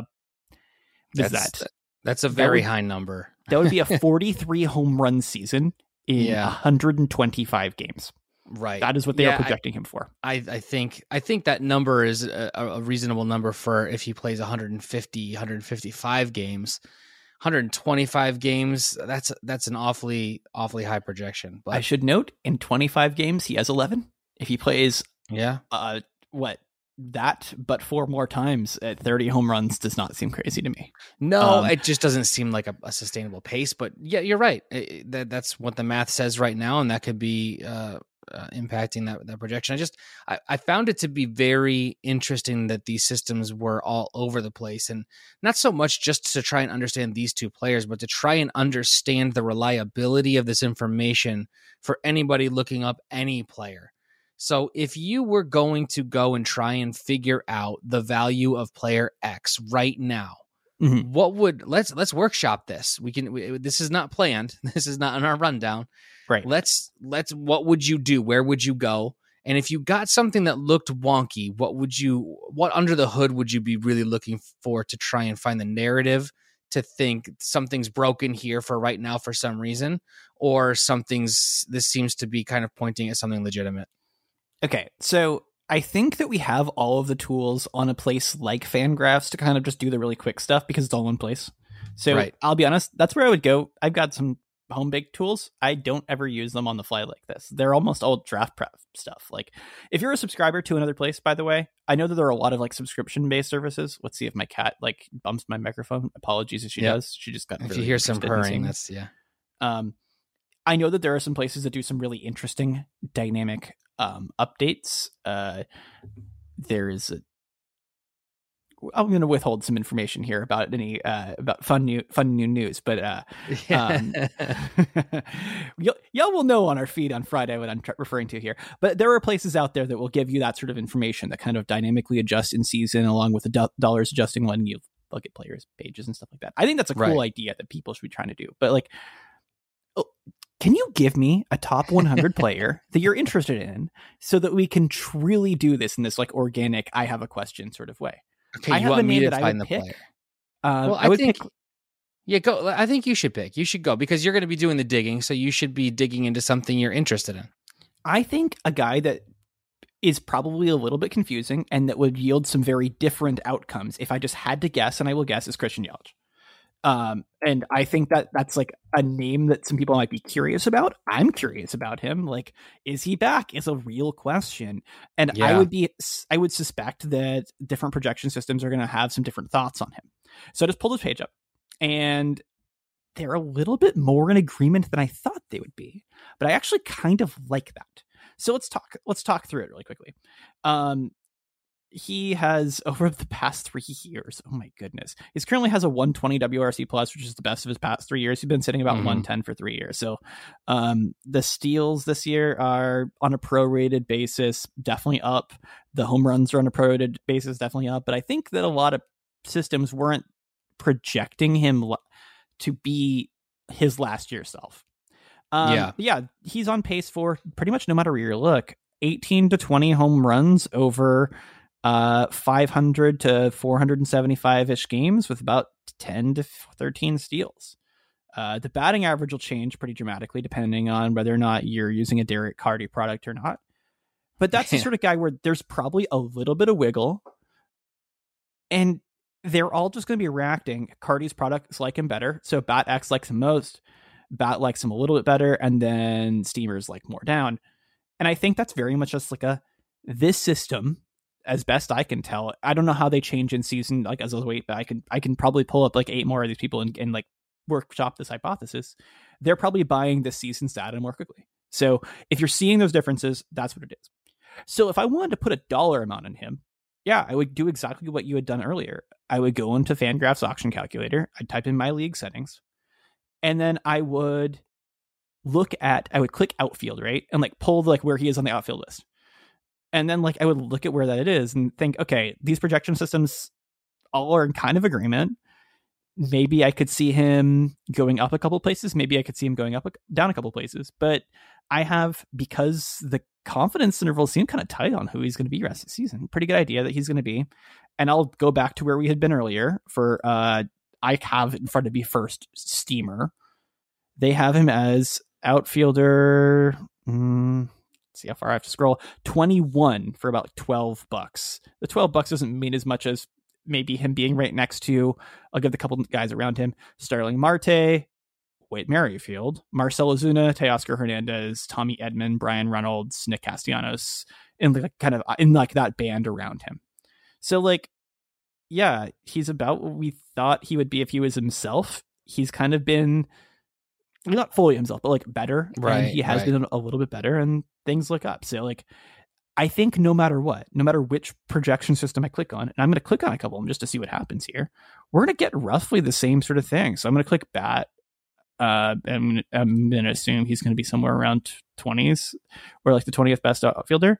that's that that's a very that would, high number. That would be a forty-three home run season in yeah. one hundred twenty-five games. Right. That is what they yeah, are projecting I, him for. I, I think I think that number is a, a reasonable number for if he plays one hundred fifty, one hundred fifty-five games. one hundred twenty-five games, that's that's an awfully awfully high projection. But I should note, in twenty-five games he has eleven. If he plays yeah, uh what that but four more times at thirty home runs does not seem crazy to me. No, um, it just doesn't seem like a, a sustainable pace. But yeah, you're right. It, that that's what the math says right now, and that could be uh, uh, impacting that that projection. I just I, I found it to be very interesting that these systems were all over the place, and not so much just to try and understand these two players, but to try and understand the reliability of this information for anybody looking up any player. So if you were going to go and try and figure out the value of player X right now, mm-hmm. what would let's let's workshop this. We can. We, this is not planned. This is not on our rundown. Right. Let's let's. What would you do? Where would you go? And if you got something that looked wonky, what would you? What under the hood would you be really looking for to try and find the narrative to think something's broken here for right now for some reason, or something's. This seems to be kind of pointing at something legitimate. Okay, so I think that we have all of the tools on a place like Fangraphs to kind of just do the really quick stuff because it's all in one place. So right. I'll be honest, that's where I would go. I've got some home baked tools. I don't ever use them on the fly like this. They're almost all draft prep stuff. Like if you're a subscriber to another place, by the way, I know that there are a lot of like subscription based services. Let's see if my cat like bumps my microphone. Apologies if she yep. does. She just got if really you hear some purring. That's yeah. Um, I know that there are some places that do some really interesting dynamic um updates. Uh there is a I'm going to withhold some information here about any uh about fun new fun new news, but uh um, y'all, y'all will know on our feed on Friday what I'm t- referring to here. But there are places out there that will give you that sort of information that kind of dynamically adjust in season, along with the do- dollars adjusting when you look at players' pages and stuff like that. I think that's a cool right. idea that people should be trying to do. But like, oh, can you give me a top one hundred player that you're interested in so that we can truly do this in this like organic, I have a question sort of way? Okay, I you have want a me name to that I find would the pick. player? Uh, well, I, I would think, pick. Yeah, go. I think you should pick. You should go because you're going to be doing the digging, so you should be digging into something you're interested in. I think a guy that is probably a little bit confusing and that would yield some very different outcomes if I just had to guess, and I will guess, is Christian Yelich. Um, and I think that that's like a name that some people might be curious about. I'm curious about him. Like, is he back? Is a real question. And yeah. I would be, I would suspect that different projection systems are going to have some different thoughts on him. So I just pulled his page up and they're a little bit more in agreement than I thought they would be, but I actually kind of like that. So let's talk, let's talk through it really quickly. Um, He has, over the past three years, oh my goodness, he's currently has a one twenty W R C plus, which is the best of his past three years. He's been sitting about mm-hmm. one ten for three years. So um, the steals this year are on a prorated basis, definitely up. The home runs are on a prorated basis, definitely up. But I think that a lot of systems weren't projecting him to be his last year self. Um, yeah. yeah, he's on pace for pretty much no matter where you look, eighteen to twenty home runs over uh five hundred to four seventy-five ish games with about ten to thirteen steals. Uh the batting average will change pretty dramatically depending on whether or not you're using a Derek Carty product or not, but that's the sort of guy where there's probably a little bit of wiggle and they're all just going to be reacting. Carty's products like him better, so Bat X likes him most, Bat likes him a little bit better, and then Steamers like more down. And I think that's very much just like a this system, as best I can tell. I don't know how they change in season, like as I wait, but I can I can probably pull up like eight more of these people and, and like workshop this hypothesis, they're probably buying this season's data more quickly. So if you're seeing those differences, that's what it is. So if I wanted to put a dollar amount on him, yeah, I would do exactly what you had done earlier. I would go into Fangraph's auction calculator. I'd type in my league settings, and then I would look at, I would click outfield, right? And like pull like where he is on the outfield list. And then like I would look at where that it is and think, okay, these projection systems all are in kind of agreement. Maybe I could see him going up a couple places. Maybe I could see him going up, a, down a couple places. But I have, because the confidence intervals seem kind of tight on who he's going to be rest of the season, pretty good idea that he's going to be. And I'll go back to where we had been earlier for, uh, I have in front of me first Steamer. They have him as outfielder. Mm, see how far I have to scroll. twenty-one for about twelve bucks. The twelve bucks doesn't mean as much as maybe him being right next to, I'll give the couple guys around him, Starling Marte, Wade Merrifield, Marcell Ozuna, Teoscar Hernandez, Tommy Edman, Brian Reynolds, Nick Castellanos, in like kind of in like that band around him. So like, yeah, he's about what we thought he would be if he was himself. He's kind of been not fully himself, but like better. Right. And he has right. been a little bit better, and things look up. So like, I think no matter what, no matter which projection system I click on, and I'm going to click on a couple of them just to see what happens here, we're going to get roughly the same sort of thing. So I'm going to click bat. Uh, and I'm going to assume he's going to be somewhere around twenties or like the twentieth best outfielder.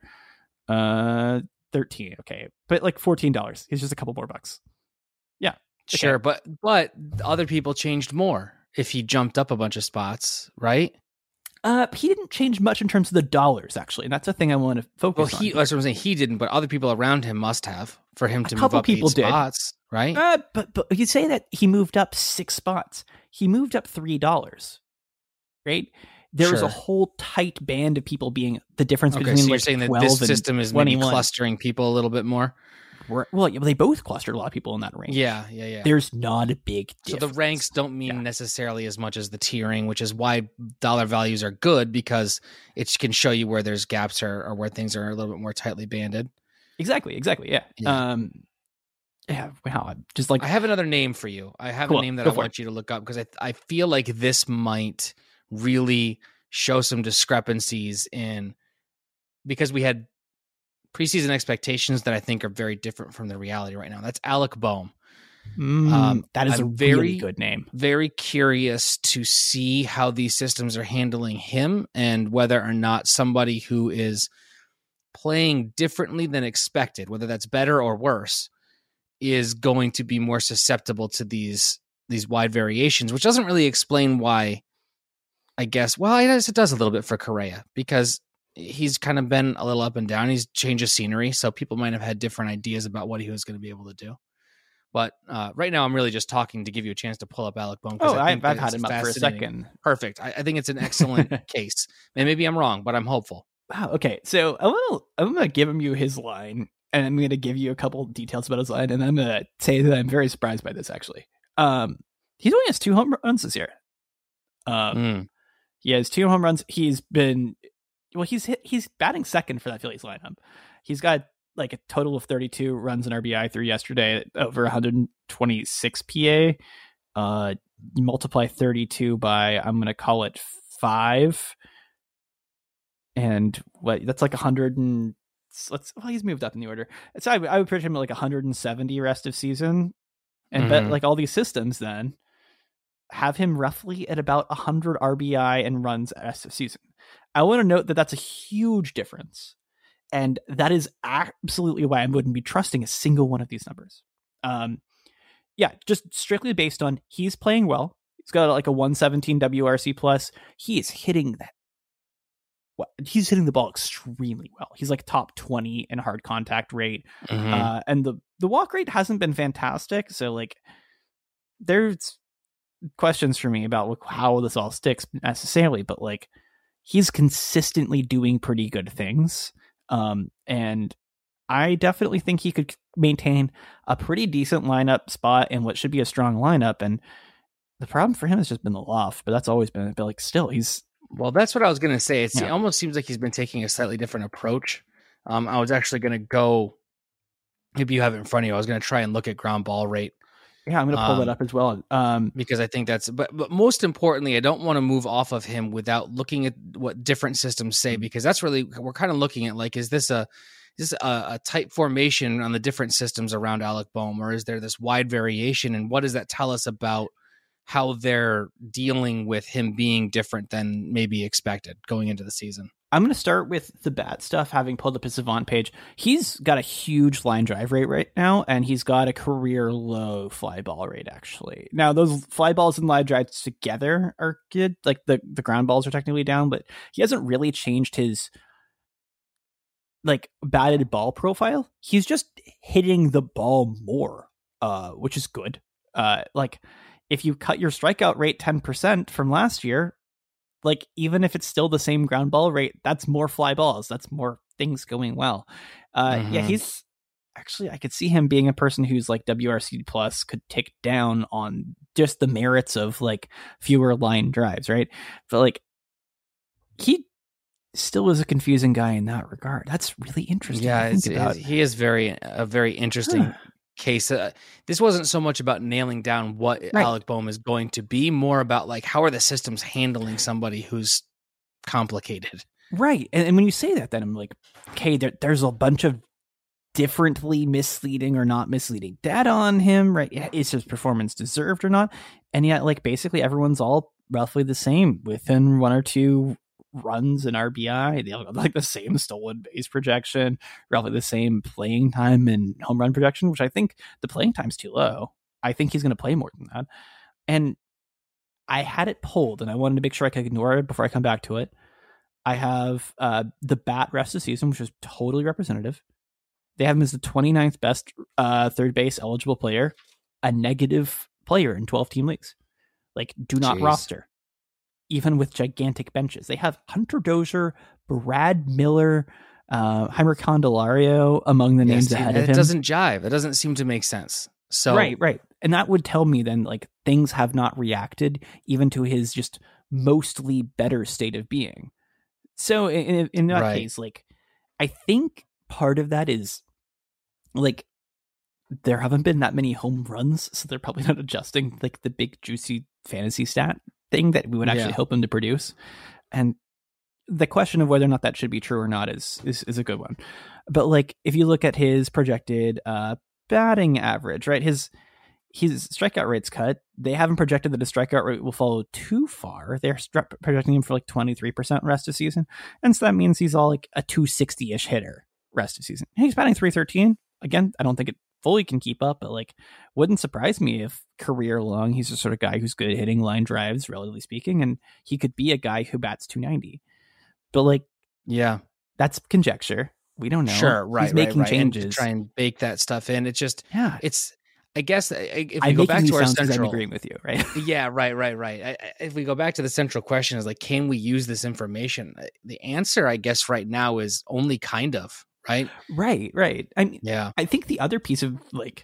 Uh, thirteen. Okay. But like fourteen dollars. He's just a couple more bucks. Yeah. Sure. Okay. But, but other people changed more if he jumped up a bunch of spots, right? Uh, he didn't change much in terms of the dollars, actually, and that's a thing I want to focus well, he, on. That's what I'm saying. He didn't, but other people around him must have for him to a move couple up people eight did. spots, right? Uh, but but you say that he moved up six spots. He moved up three dollars, right? There was Sure. a whole tight band of people being the difference Okay, between so like you're saying that twelve this and system is maybe twenty-one. clustering people a little bit more? Well, yeah, they both clustered a lot of people in that range. Yeah, yeah, yeah. There's not a big So difference. the ranks don't mean Yeah. necessarily as much as the tiering, which is why dollar values are good, because it can show you where there's gaps or, or where things are a little bit more tightly banded. Exactly, exactly, yeah. Yeah. Um, yeah, wow, I'm just like I have another name for you. I have Cool, a name that go I for want you to look up because I I feel like this might really show some discrepancies in, because we had preseason expectations that I think are very different from the reality right now. That's Alec Boehm. mm, um, that is I'm a very- really good name. Very curious to see how these systems are handling him and whether or not somebody who is playing differently than expected, whether that's better or worse, is going to be more susceptible to these these wide variations, which doesn't really explain why, I guess. Well, I guess it does a little bit for Correa, because he's kind of been a little up and down. He's changed his scenery, so people might have had different ideas about what he was going to be able to do. But uh, right now, I'm really just talking to give you a chance to pull up Alec Boehm. Oh, I I've, think I've that had it's him up for a fascinating. second. Perfect. I, I think it's an excellent case. And maybe I'm wrong, but I'm hopeful. Wow. Okay. So I'm gonna I'm gonna give him you his line, and I'm gonna give you a couple details about his line, and I'm gonna say that I'm very surprised by this. Actually, um, he's only has two home runs this year. Um, Mm. he has two home runs. He's been well. He's hit. He's batting second for that Phillies lineup. He's got like a total of thirty-two runs and R B I through yesterday, over one hundred twenty-six P A. Uh, you multiply thirty-two by, I'm gonna call it five. And what that's like a hundred and let's well he's moved up in the order. So I, I would put him at like one hundred seventy rest of season, and Mhm. bet like all these systems then have him roughly at about one hundred R B I and runs rest of season. I want to note that that's a huge difference, and that is absolutely why I wouldn't be trusting a single one of these numbers. Um, yeah, just strictly based on he's playing well. He's got like a one seventeen W R C plus. He is hitting that. Well, he's hitting the ball extremely well. He's like top twenty in hard contact rate. Mhm. Uh, and the, the walk rate hasn't been fantastic. So like there's questions for me about like, how this all sticks necessarily, but like he's consistently doing pretty good things. Um, and I definitely think he could maintain a pretty decent lineup spot in what should be a strong lineup. And the problem for him has just been the loft, but that's always been, but like still he's, Well, that's what I was going to say. It's, Yeah. It almost seems like he's been taking a slightly different approach. Um, I was actually going to go, maybe you have it in front of you. I was going to try and look at ground ball rate Yeah, I'm going to pull um, that up as well. Um, because I think that's, but, but most importantly, I don't want to move off of him without looking at what different systems say, because that's really, we're kind of looking at like, is this a, is this a, a type formation on the different systems around Alec Bohm, or is there this wide variation? And what does that tell us about how they're dealing with him being different than maybe expected going into the season? I'm going to start with the bat stuff, having pulled up his Savant page. He's got a huge line drive rate right now, and he's got a career low fly ball rate, actually. Now, those fly balls and line drives together are good. Like, the, the ground balls are technically down, but he hasn't really changed his, like, batted ball profile. He's just hitting the ball more, uh, which is good. Uh, like, if you cut your strikeout rate ten percent from last year, like, even if it's still the same ground ball rate, that's more fly balls. That's more things going well. Uh, mm-hmm. Yeah, he's actually, I could see him being a person who's like W R C plus could tick down on just the merits of like fewer line drives, right? But like, he still is a confusing guy in that regard. That's really interesting. Yeah, it's, it's, he is very, a very interesting huh. case. Uh, this wasn't so much about nailing down what right. Alec Bohm is going to be, more about like, how are the systems handling somebody who's complicated? Right. And, and when you say that, then I'm like, okay, there, there's a bunch of differently misleading or not misleading data on him, right? Is his performance deserved or not? And yet, like, basically everyone's all roughly the same within one or two runs and R B I. They all got like the same stolen base projection, roughly the same playing time and home run projection, which I think the playing time's too low. I think he's going to play more than that. And I had it pulled, and I wanted to make sure I could ignore it before I come back to it. I have uh, the bat rest of the season, which is totally representative. They have him as the twenty-ninth best uh, third base eligible player, a negative player in twelve team leagues. Like, do not Jeez. roster. Even with gigantic benches. They have Hunter Dozier, Brad Miller, uh, Heimer Candelario among the yes, names ahead of him. It doesn't jive. It doesn't seem to make sense. So Right, right. And that would tell me then, like, things have not reacted even to his just mostly better state of being. So in, in that right. case, like, I think part of that is, like, there haven't been that many home runs, so they're probably not adjusting, like, the big juicy fantasy stat thing that we would actually yeah. hope him to produce. And the question of whether or not that should be true or not is, is is a good one. But like, if you look at his projected uh batting average, right, his his strikeout rate's cut. They haven't projected that the strikeout rate will follow too far. They're stri- projecting him for like twenty-three percent rest of season, and so that means he's all like a two sixty-ish hitter rest of season. He's batting three thirteen. Again, I don't think it fully can keep up, but like, wouldn't surprise me if career long he's the sort of guy who's good at hitting line drives, relatively speaking, and he could be a guy who bats two ninety. But like, yeah, that's conjecture. We don't know. Sure, right. He's making right, right. changes. And try and bake that stuff in. It's just, yeah, it's. I guess if we I'm go back to our I'm central, agreeing with you, right? Yeah, right, right, right. I, if we go back to the central question, is like, can we use this information? The answer, I guess, right now is only kind of. Right, right, right. I mean, yeah. I think the other piece of like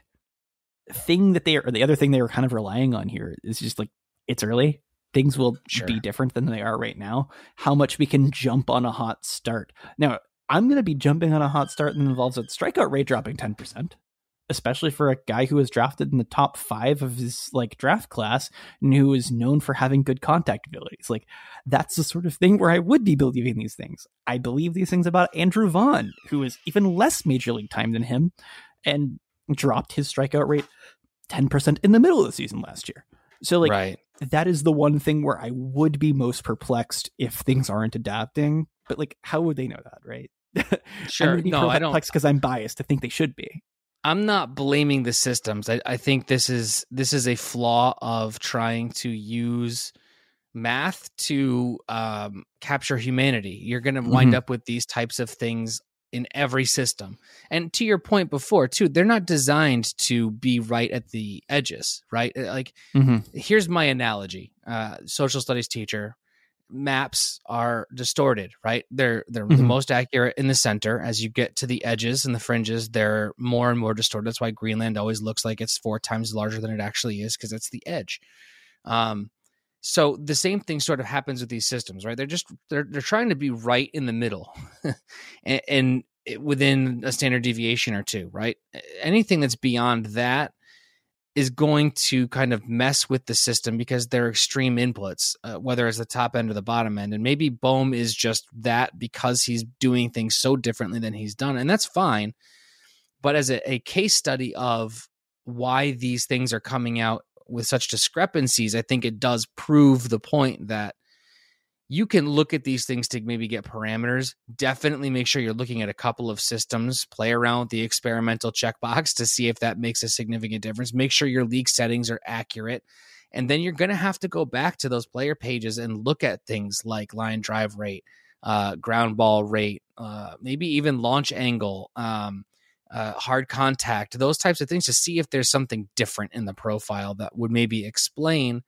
thing that they are, or the other thing they were kind of relying on here is just like, it's early. Things will sure. be different than they are right now. How much we can jump on a hot start. Now, I'm going to be jumping on a hot start that involves a strikeout rate dropping ten percent, especially for a guy who was drafted in the top five of his like draft class and who is known for having good contact abilities. Like, that's the sort of thing where I would be believing these things. I believe these things about Andrew Vaughn, who is even less major league time than him and dropped his strikeout rate ten percent in the middle of the season last year. So like, right. that is the one thing where I would be most perplexed if things aren't adapting. But like, how would they know that, right? Sure. I'm no, I don't. Because I'm biased to think they should be. I'm not blaming the systems. I, I think this is this is a flaw of trying to use math to um, capture humanity. You're going to wind mm-hmm. up with these types of things in every system. And to your point before, too, they're not designed to be right at the edges, right? Like, mm-hmm. here's my analogy. Uh, social studies teacher. Maps are distorted, right? They're they're mm-hmm. the most accurate in the center. As you get to the edges and the fringes, they're more and more distorted. That's why Greenland always looks like it's four times larger than it actually is, because it's the edge. Um, so the same thing sort of happens with these systems, right? They're just they're they're trying to be right in the middle, and, and it, within a standard deviation or two, right? Anything that's beyond that is going to kind of mess with the system because they're extreme inputs, uh, whether it's the top end or the bottom end. And maybe Bohm is just that because he's doing things so differently than he's done. And that's fine. But as a, a case study of why these things are coming out with such discrepancies, I think it does prove the point that you can look at these things to maybe get parameters. Definitely make sure you're looking at a couple of systems, play around with the experimental checkbox to see if that makes a significant difference. Make sure your league settings are accurate. And then you're going to have to go back to those player pages and look at things like line drive rate, uh, ground ball rate, uh, maybe even launch angle, um, uh, hard contact, those types of things to see if there's something different in the profile that would maybe explain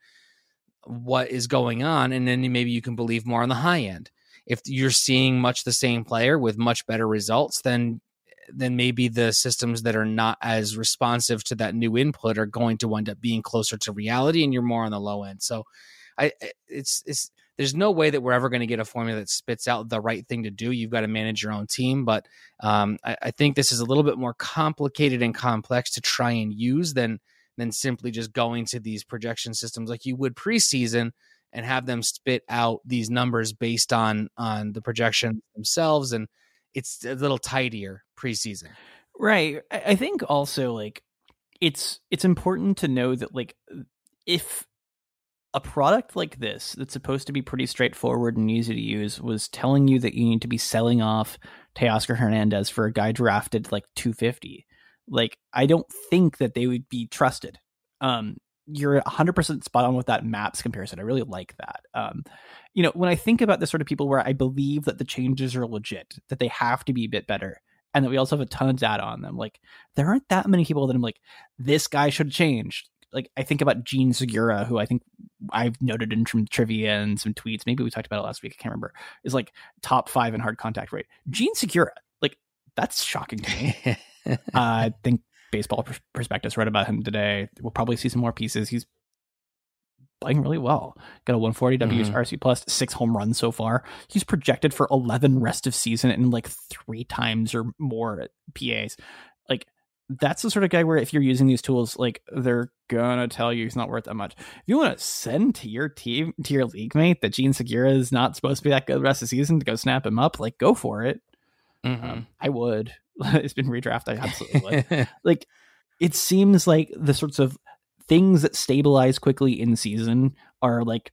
what is going on, and then maybe you can believe more on the high end. If you're seeing much the same player with much better results, then then maybe the systems that are not as responsive to that new input are going to end up being closer to reality, and you're more on the low end. So I it's it's there's no way that we're ever going to get a formula that spits out the right thing to do. You've got to manage your own team, but um, I, I think this is a little bit more complicated and complex to try and use than than simply just going to these projection systems like you would preseason and have them spit out these numbers based on, on the projection themselves. And it's a little tidier preseason. Right. I think also like it's, it's important to know that like if a product like this, that's supposed to be pretty straightforward and easy to use, was telling you that you need to be selling off Teoscar Hernandez for a guy drafted like two fifty, like, I don't think that they would be trusted. Um, you're one hundred percent spot on with that maps comparison. I really like that. Um, you know, when I think about the sort of people where I believe that the changes are legit, that they have to be a bit better, and that we also have a ton of data on them, like, there aren't that many people that I'm like, this guy should change. Like, I think about Gene Segura, who I think I've noted in some trivia and some tweets, maybe we talked about it last week, I can't remember, is like top five in hard contact rate. Gene Segura, like, that's shocking to me. uh, I think Baseball Prospectus wrote about him today. We'll probably see some more pieces. He's playing really well. Got a one forty W S R C mm-hmm. plus, six home runs so far. He's projected for eleven rest of season and like three times or more P As. Like, that's the sort of guy where if you're using these tools, like, they're gonna tell you he's not worth that much. If you want to send to your team, to your league mate, that Gene Segura is not supposed to be that good the rest of the season, to go snap him up, like, go for it. Mm-hmm. Um, I would. It's been redrafted. I absolutely would. Like, it seems like the sorts of things that stabilize quickly in season are like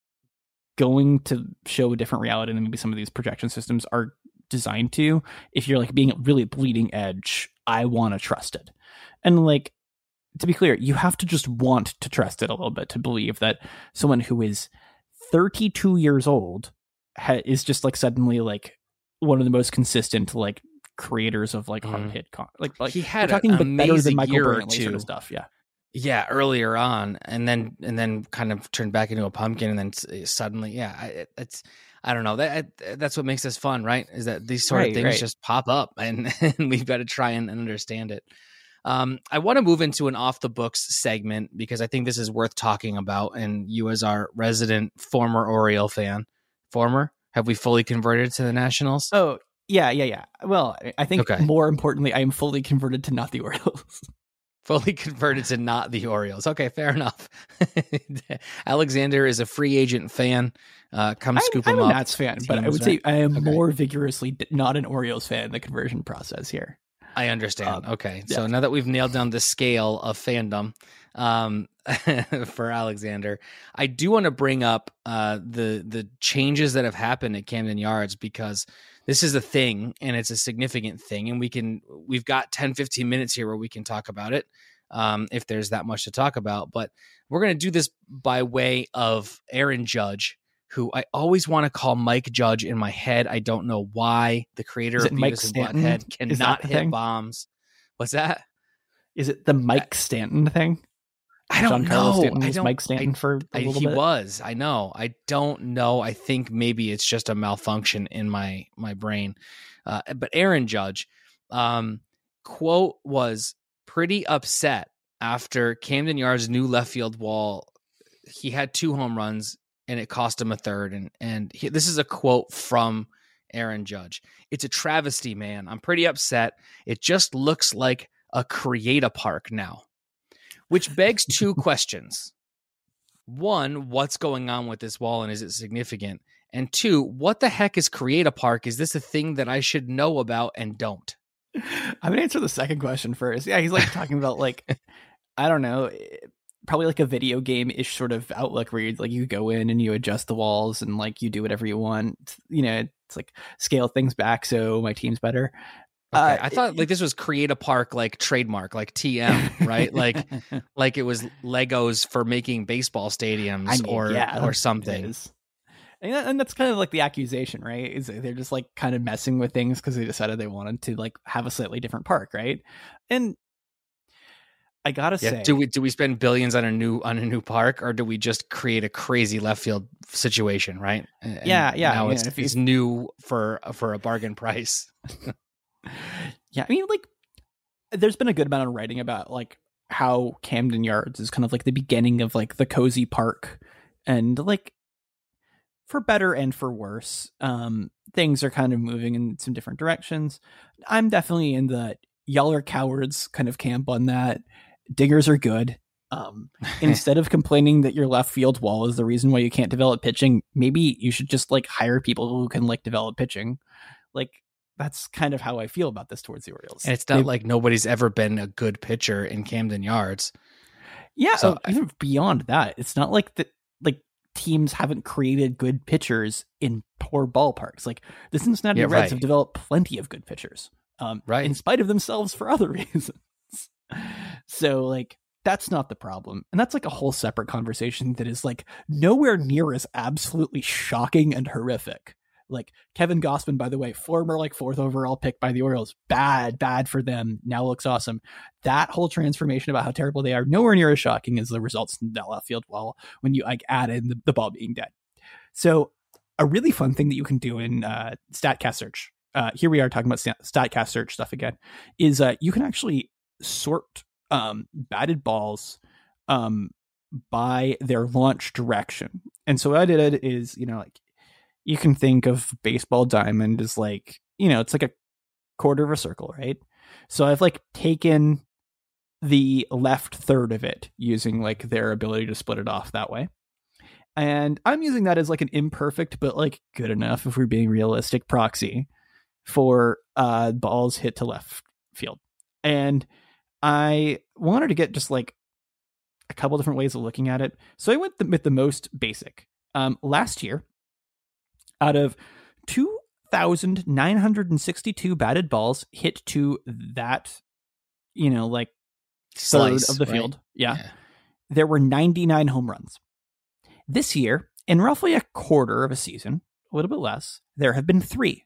going to show a different reality than maybe some of these projection systems are designed to. If you're like being really bleeding edge, I want to trust it. And like, to be clear, you have to just want to trust it a little bit to believe that someone who is thirty-two years old ha- is just like suddenly like one of the most consistent like creators of like hard hit con- like like he had we're talking an better than Michael year or Brantley two. sort of stuff. Yeah. Yeah, earlier on, and then and then kind of turned back into a pumpkin, and then suddenly, yeah, I, it's I don't know that that's what makes this fun, right? Is that these sort right, of things right. just pop up, and, and we've got to try and, and understand it. Um, I want to move into an off the books segment because I think this is worth talking about, and you as our resident former Oriole fan, former, have we fully converted to the Nationals? Oh yeah, yeah, yeah. Well, I think okay. more importantly, I am fully converted to not the Orioles. Fully converted to not the Orioles. Okay, fair enough. Alexander is a free agent fan. Uh, come I'm, scoop I'm him a up. Nats fan, Teams, but I would right? say I am okay. more vigorously not an Orioles fan in the conversion process here. I understand. Um, okay, yeah. So now that we've nailed down the scale of fandom um, for Alexander, I do want to bring up uh, the the changes that have happened at Camden Yards because this is a thing and it's a significant thing, and we can we've got ten, fifteen minutes here where we can talk about it. Um, if there's that much to talk about, but we're going to do this by way of Aaron Judge, who I always want to call Mike Judge in my head. I don't know why. The creator Is of Mike Beavis and Stanton? Butthead cannot hit thing? bombs. What's that? Is it the Mike Stanton thing? I don't John Carlos know. Stanton I was don't, Mike Stanton I, for a I, little he bit. was. I know. I don't know. I think maybe it's just a malfunction in my my brain. Uh, but Aaron Judge, um, quote was pretty upset after Camden Yards' new left field wall. He had two home runs and it cost him a third. And and he, this is a quote from Aaron Judge. It's a travesty, man. I'm pretty upset. It just looks like a create a park now. which begs two questions. One, what's going on with this wall and is it significant? And two, what the heck is Create a Park? Is this a thing that I should know about and don't? I'm gonna answer the second question first. Yeah, he's like talking about like I don't know, probably like a video game-ish sort of outlook where you like you go in and you adjust the walls and like you do whatever you want. You know, it's like scale things back so my team's better. Okay. Uh, I thought like this was Create a Park, like trademark, like T M, right? like, like it was Legos for making baseball stadiums I mean, or yeah, or something. And, that, and that's kind of like the accusation, right? Is they're just like kind of messing with things because they decided they wanted to like have a slightly different park, right? And I gotta yeah, say, do we do we spend billions on a new on a new park, or do we just create a crazy left field situation, right? And yeah, yeah. Now yeah, it's, it's new for for a bargain price. Yeah, I mean, like, there's been a good amount of writing about like how Camden Yards is kind of like the beginning of like the cozy park, and like, for better and for worse, um, things are kind of moving in some different directions. I'm definitely in the y'all are cowards kind of camp on that. Dingers are good. Um, instead of complaining that your left field wall is the reason why you can't develop pitching, maybe you should just like hire people who can like develop pitching. Like, that's kind of how I feel about this towards the Orioles. And it's not They've, like nobody's ever been a good pitcher in Camden Yards. Yeah, so, even beyond that, it's not like that. Like, teams haven't created good pitchers in poor ballparks. Like the Cincinnati yeah, Reds right. have developed plenty of good pitchers, um, right? In spite of themselves for other reasons. So, like, that's not the problem, and that's like a whole separate conversation that is like nowhere near as absolutely shocking and horrific. Like Kevin Gausman, by the way, former like fourth overall pick by the Orioles, bad, bad for them. Now looks awesome. That whole transformation about how terrible they are, nowhere near as shocking as the results in the left field wall when you like add in the, the ball being dead. So a really fun thing that you can do in uh, StatCast search, uh, here we are talking about StatCast search stuff again, is uh, you can actually sort um, batted balls um, by their launch direction. And so what I did is, you know, like, you can think of baseball diamond as like, you know, it's like a quarter of a circle, right? So I've like taken the left third of it using like their ability to split it off that way. And I'm using that as like an imperfect, but like good enough, if we're being realistic, proxy for uh, balls hit to left field. And I wanted to get just like a couple different ways of looking at it. So I went the, with the most basic. Um, last year, out of two thousand nine hundred sixty-two batted balls hit to that, you know, like Slice, third of the right? field, yeah, yeah, there were ninety-nine home runs. This year, in roughly a quarter of a season, a little bit less, there have been three.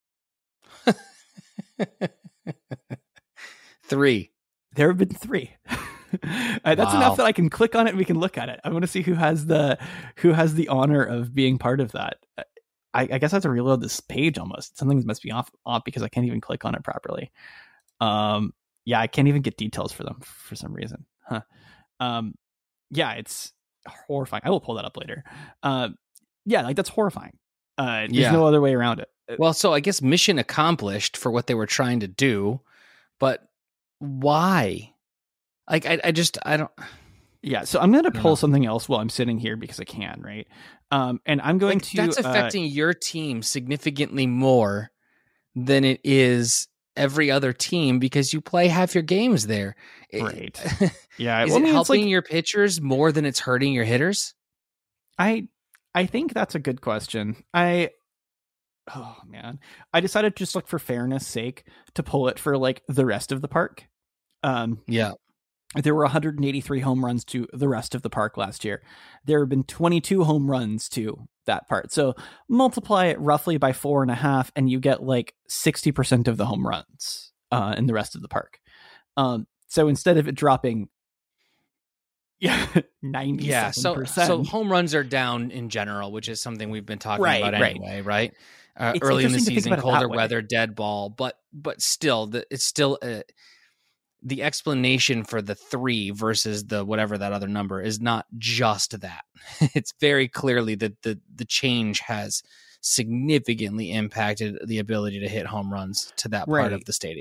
Three. There have been three. uh, that's wow. enough that I can click on it and we can look at it. I want to see who has the who has the honor of being part of that. I, I guess I have to reload this page almost. Something must be off, off because I can't even click on it properly. Um, yeah, I can't even get details for them for some reason. Huh. Um, yeah, it's horrifying. I will pull that up later. Uh, yeah, like that's horrifying. Uh, there's yeah. no other way around it. Well, so I guess mission accomplished for what they were trying to do, but why? Like, I, I just, I don't. Yeah, so I'm going to pull know. something else while I'm sitting here because I can, right? Um, and I'm going like, to... That's affecting uh, your team significantly more than it is every other team because you play half your games there. Right. Yeah. Is well, it I mean, helping like, your pitchers more than it's hurting your hitters? I I think that's a good question. I... Oh, man. I decided just like for fairness sake to pull it for like the rest of the park. Um, yeah. There were one hundred eighty-three home runs to the rest of the park last year. There have been twenty-two home runs to that part. So multiply it roughly by four and a half, and you get like sixty percent of the home runs uh, in the rest of the park. Um, so instead of it dropping, yeah, ninety-seven percent. Yeah, so, so home runs are down in general, which is something we've been talking right, about right. anyway, right? Uh, It's early in the interesting to think season, about it colder that way. weather, dead ball, but but still, the, it's still uh, the explanation for the three versus the whatever that other number is not just that. It's very clearly that the the change has significantly impacted the ability to hit home runs to that part Right. of the stadium.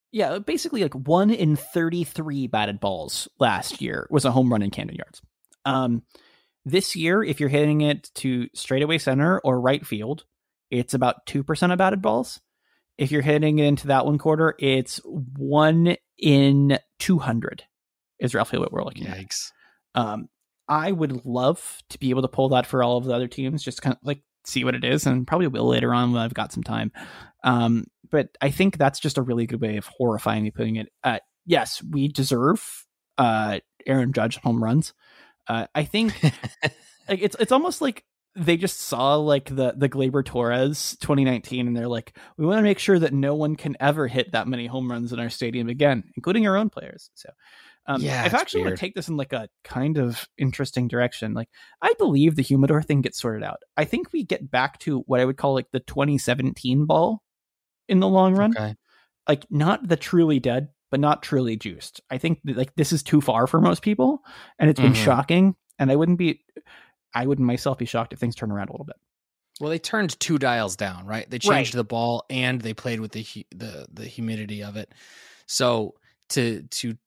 Yeah, basically like one in thirty-three batted balls last year was a home run in Camden Yards. Um, this year, if you're hitting it to straightaway center or right field, it's about two percent of batted balls. If you're hitting it into that one quarter, it's one in two hundred is roughly what we're looking Yikes. at. Um, I would love to be able to pull that for all of the other teams, just kind of like see what it is, and probably will later on when I've got some time. Um, but I think that's just a really good way of horrifyingly putting it. Uh, yes, we deserve uh, Aaron Judge home runs. Uh, I think like it's it's almost like they just saw like the the Gleyber Torres twenty nineteen, and they're like, we want to make sure that no one can ever hit that many home runs in our stadium again, including our own players. So um, Yeah, I've it's actually want weird. to take this in like a kind of interesting direction. Like, I believe the humidor thing gets sorted out. I think we get back to what I would call like the twenty seventeen ball in the long run. Okay. Like, not the truly dead, but not truly juiced. I think that, like, this is too far for most people, and it's been Mhm. shocking. And I wouldn't be, I wouldn't myself be shocked if things turn around a little bit. Well, they turned two dials down, right? They changed the ball and they played with the hu- the the humidity of it. So to to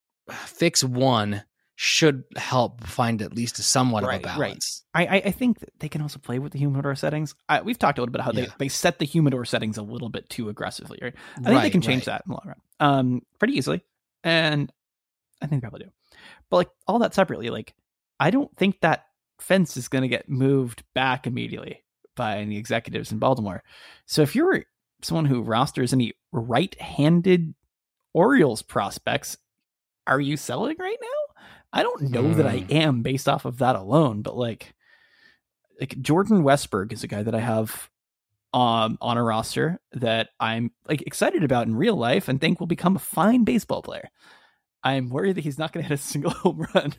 fix one should help find at least somewhat Right, of a right. balance. I, I, I think that they can also play with the humidor settings. I, we've talked a little bit how Yeah. they, they set the humidor settings a little bit too aggressively, right? I think they Right, can change right. that in the long run, um, pretty easily, and I think they probably do. But like all that separately, like I don't think that fence is going to get moved back immediately by any executives in Baltimore. So if you're someone who rosters any right-handed Orioles prospects, are you selling right now? I don't know that I am based off of that alone, but like, like Jordan Westberg is a guy that I have um, on a roster that I'm like excited about in real life and think will become a fine baseball player. I'm worried that he's not going to hit a single home run.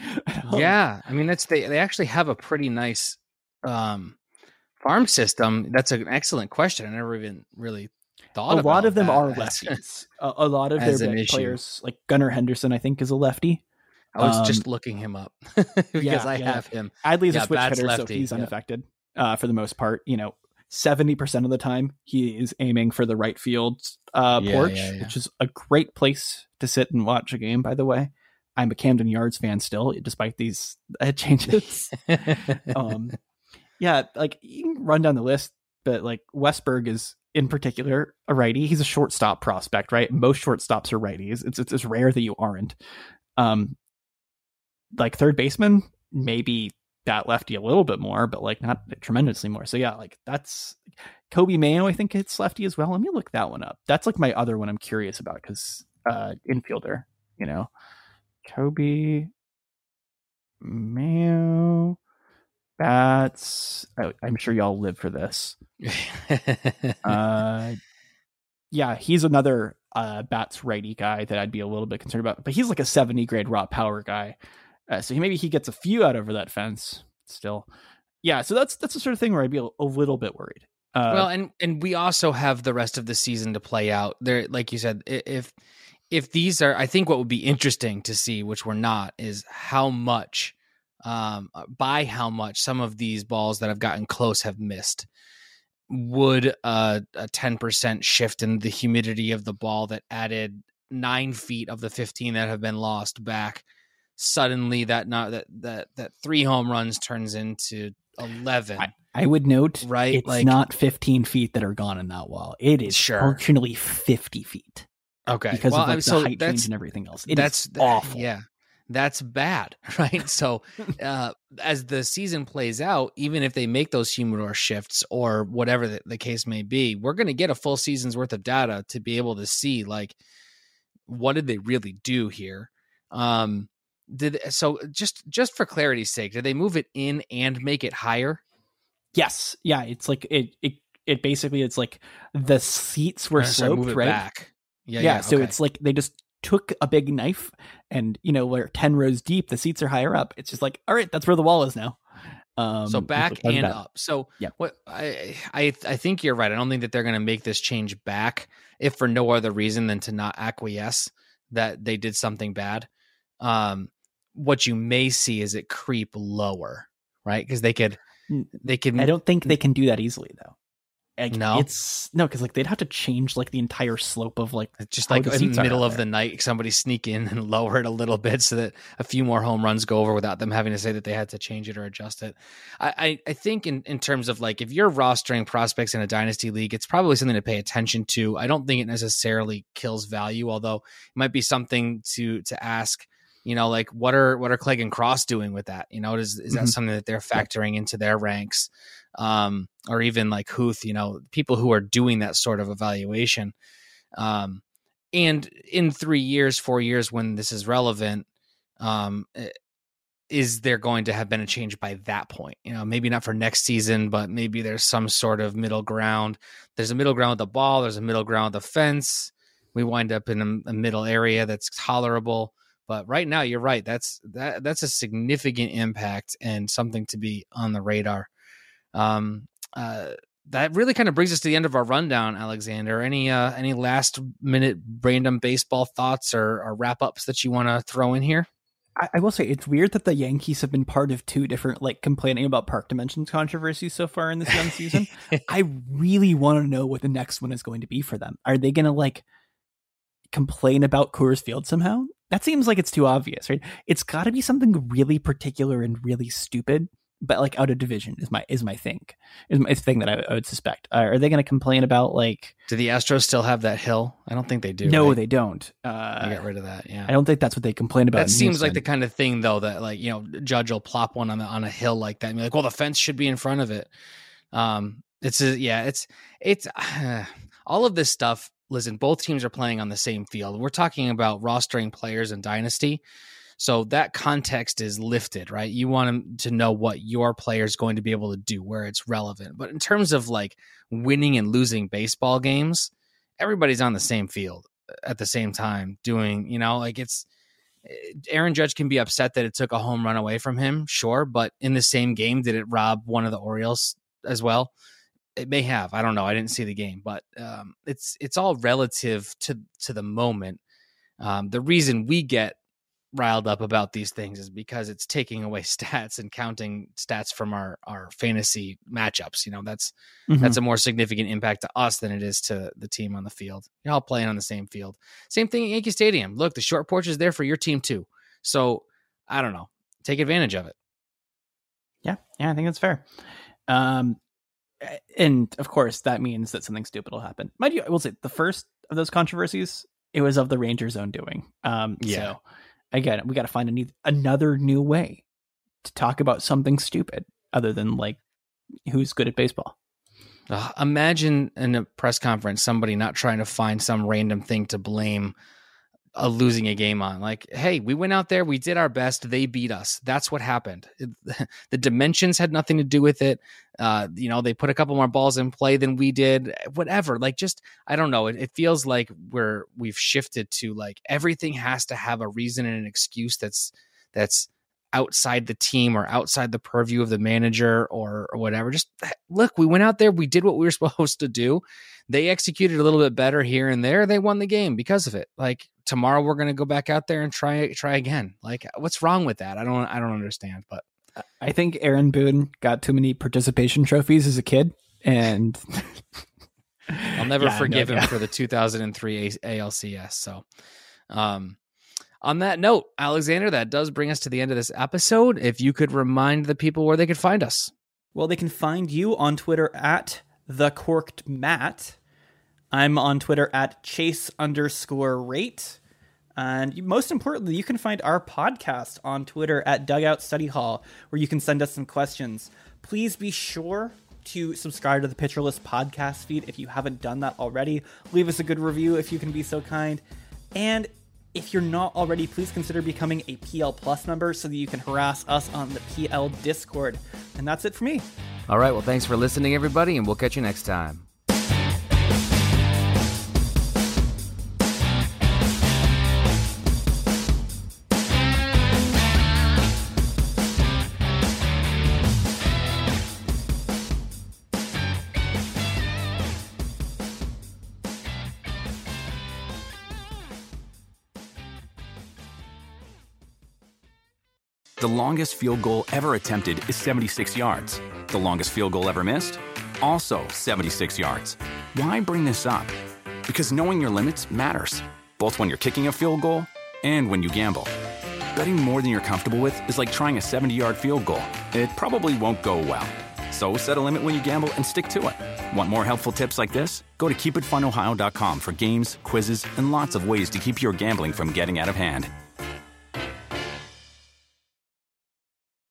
Yeah, I mean that's they they actually have a pretty nice um, farm system. That's an excellent question. I never even really thought. A about lot of them that are as- lefties. a, a lot of their as an big issue. players, like Gunnar Henderson, I think is a lefty. I was Um, just looking him up because yeah, I yeah. have him. Adley's Yeah, a switch Bats hitter, lefty, so he's yeah. unaffected uh, for the most part. You know, seventy percent of the time he is aiming for the right field uh, Yeah, porch, yeah, yeah. which is a great place to sit and watch a game, by the way. I'm a Camden Yards fan still, despite these uh, changes. um, yeah, like you can run down the list, but like Westberg is in particular a righty. He's a shortstop prospect, right? Most shortstops are righties. It's it's, it's rare that you aren't. Um, like third baseman, maybe that lefty a little bit more, but like not tremendously more. So yeah, like that's Kobe Mayo. I think it's lefty as well. Let me look that one up. That's like my other one I'm curious about because uh, infielder, you know, Kobe Mayo. Bats. I, I'm sure y'all live for this. Uh, yeah, he's another uh, Bats righty guy that I'd be a little bit concerned about. But he's like a seventy grade raw power guy, uh, so maybe he gets a few out over that fence. Still, yeah. So that's that's the sort of thing where I'd be a, a little bit worried. Uh, Well, and and we also have the rest of the season to play out. There, like you said, i- if if these are, I think what would be interesting to see, which we're not, is how much, um, by how much some of these balls that have gotten close have missed. Would uh, a ten percent shift in the humidity of the ball that added nine feet of the fifteen that have been lost back, suddenly that not that that that three home runs turns into eleven. I, I would note, Right, it's like- not fifteen feet that are gone in that wall. It is Sure. functionally fifty feet Okay, because well, of like so the height that's- change and everything else. It that's is awful. Yeah, that's bad, right? So, uh, as the season plays out, even if they make those humidor shifts or whatever the, the case may be, we're going to get a full season's worth of data to be able to see like what did they really do here. Um, did so just just for clarity's sake, did they move it in and make it higher? Yes, yeah. It's like it. It. It basically. It's like the seats were Or sorry, sloped, move it right? back. Yeah, Yeah, yeah. so okay. it's like they just took a big knife and, you know, we're ten rows deep, the seats are higher up. It's just like, all right, that's where the wall is now. Um, so that's back what- that's and bad. up. So Yeah. what I I I think you're right. I don't think that they're going to make this change back if for no other reason than to not acquiesce that they did something bad. Um, what you may see is it creep lower, right? Because they could Mm, they could I don't think they can do that easily, though. Like, no, it's no, because like they'd have to change like the entire slope of like just like in the middle of the night, somebody sneak in and lower it a little bit so that a few more home runs go over without them having to say that they had to change it or adjust it. I, I, I think in, in terms of like if you're rostering prospects in a dynasty league, it's probably something to pay attention to. I don't think it necessarily kills value, although it might be something to to ask. You know, like what are what are Clegg and Cross doing with that? You know, is is that mm-hmm. something that they're factoring into their ranks, um, or even like Huth? You know, people who are doing that sort of evaluation. Um, and in three years, four years, when this is relevant, um, is there going to have been a change by that point? You know, maybe not for next season, but maybe there's some sort of middle ground. There's a middle ground with the ball. There's a middle ground with the fence. We wind up in a, a middle area that's tolerable. But right now, you're right. That's that. That's a significant impact and something to be on the radar. Um, uh, that really kind of brings us to the end of our rundown, Alexander. Any uh, any last minute random baseball thoughts or, or wrap ups that you want to throw in here? I, I will say it's weird that the Yankees have been part of two different like complaining about park dimensions controversies so far in this young season. I really want to know what the next one is going to be for them. Are they going to like complain about Coors Field somehow? That seems like it's too obvious, right? It's got to be something really particular and really stupid, but like out of division is my is my thing is my thing that I, I would suspect. Uh, are they going to complain about like? Do the Astros still have that hill? I don't think they do. No, right? they don't. Uh, I got rid of that. Yeah, I don't think that's what they complain about. That seems Houston. Like the kind of thing though that like you know Judge will plop one on the, on a hill like that and be like, well, the fence should be in front of it. Um, it's a, yeah, it's it's uh, all of this stuff. Listen, both teams are playing on the same field. We're talking about rostering players in Dynasty. So that context is lifted, right? You want to know what your player is going to be able to do, where it's relevant. But in terms of like winning and losing baseball games, everybody's on the same field at the same time doing, you know, like it's Aaron Judge can be upset that it took a home run away from him. Sure. But in the same game, did it rob one of the Orioles as well? It may have. I don't know. I didn't see the game, but um, it's it's all relative to to the moment. Um, the reason we get riled up about these things is because it's taking away stats and counting stats from our our fantasy matchups. You know, that's mm-hmm. that's a more significant impact to us than it is to the team on the field. You're all playing on the same field. Same thing at Yankee Stadium. Look, the short porch is there for your team too. So I don't know. Take advantage of it. Yeah, yeah, I think that's fair. Um, And of course, that means that something stupid will happen. Mind you, I will say the first of those controversies, it was of the Rangers' own doing. Um, yeah. So again, we got to find a new, another new way to talk about something stupid other than like who's good at baseball. Uh, imagine in a press conference, somebody not trying to find some random thing to blame a losing a game on. Like, hey, we went out there, we did our best, they beat us. That's what happened. It, the dimensions had nothing to do with it. Uh, you know, they put a couple more balls in play than we did. Whatever. Like, just I don't know. It, it feels like we're we've shifted to like everything has to have a reason and an excuse that's that's outside the team or outside the purview of the manager or, or whatever. Just look, we went out there, we did what we were supposed to do. They executed a little bit better here and there. They won the game because of it. Like tomorrow we're going to go back out there and try, try again. Like what's wrong with that? I don't, I don't understand, but I think Aaron Boone got too many participation trophies as a kid and I'll never yeah, forgive no, him yeah. for the two thousand three A L C S. So, um, on that note, Alexander, that does bring us to the end of this episode. If you could remind the people where they could find us. Well, they can find you on Twitter at the Corked Matt. I'm on Twitter at chase underscore rate. And most importantly, you can find our podcast on Twitter at Dugout Study Hall, where you can send us some questions. Please be sure to subscribe to the Pitcher List podcast feed if you haven't done that already. Leave us a good review if you can be so kind. And if you're not already, please consider becoming a P L Plus member so that you can harass us on the P L Discord. And that's it for me. All right, well, thanks for listening, everybody, and we'll catch you next time. The longest field goal ever attempted is seventy-six yards. The longest field goal ever missed? also seventy-six yards. Why bring this up? Because knowing your limits matters, both when you're kicking a field goal and when you gamble. Betting more than you're comfortable with is like trying a seventy-yard field goal. It probably won't go well. So set a limit when you gamble and stick to it. Want more helpful tips like this? Go to keep it fun ohio dot com for games, quizzes, and lots of ways to keep your gambling from getting out of hand.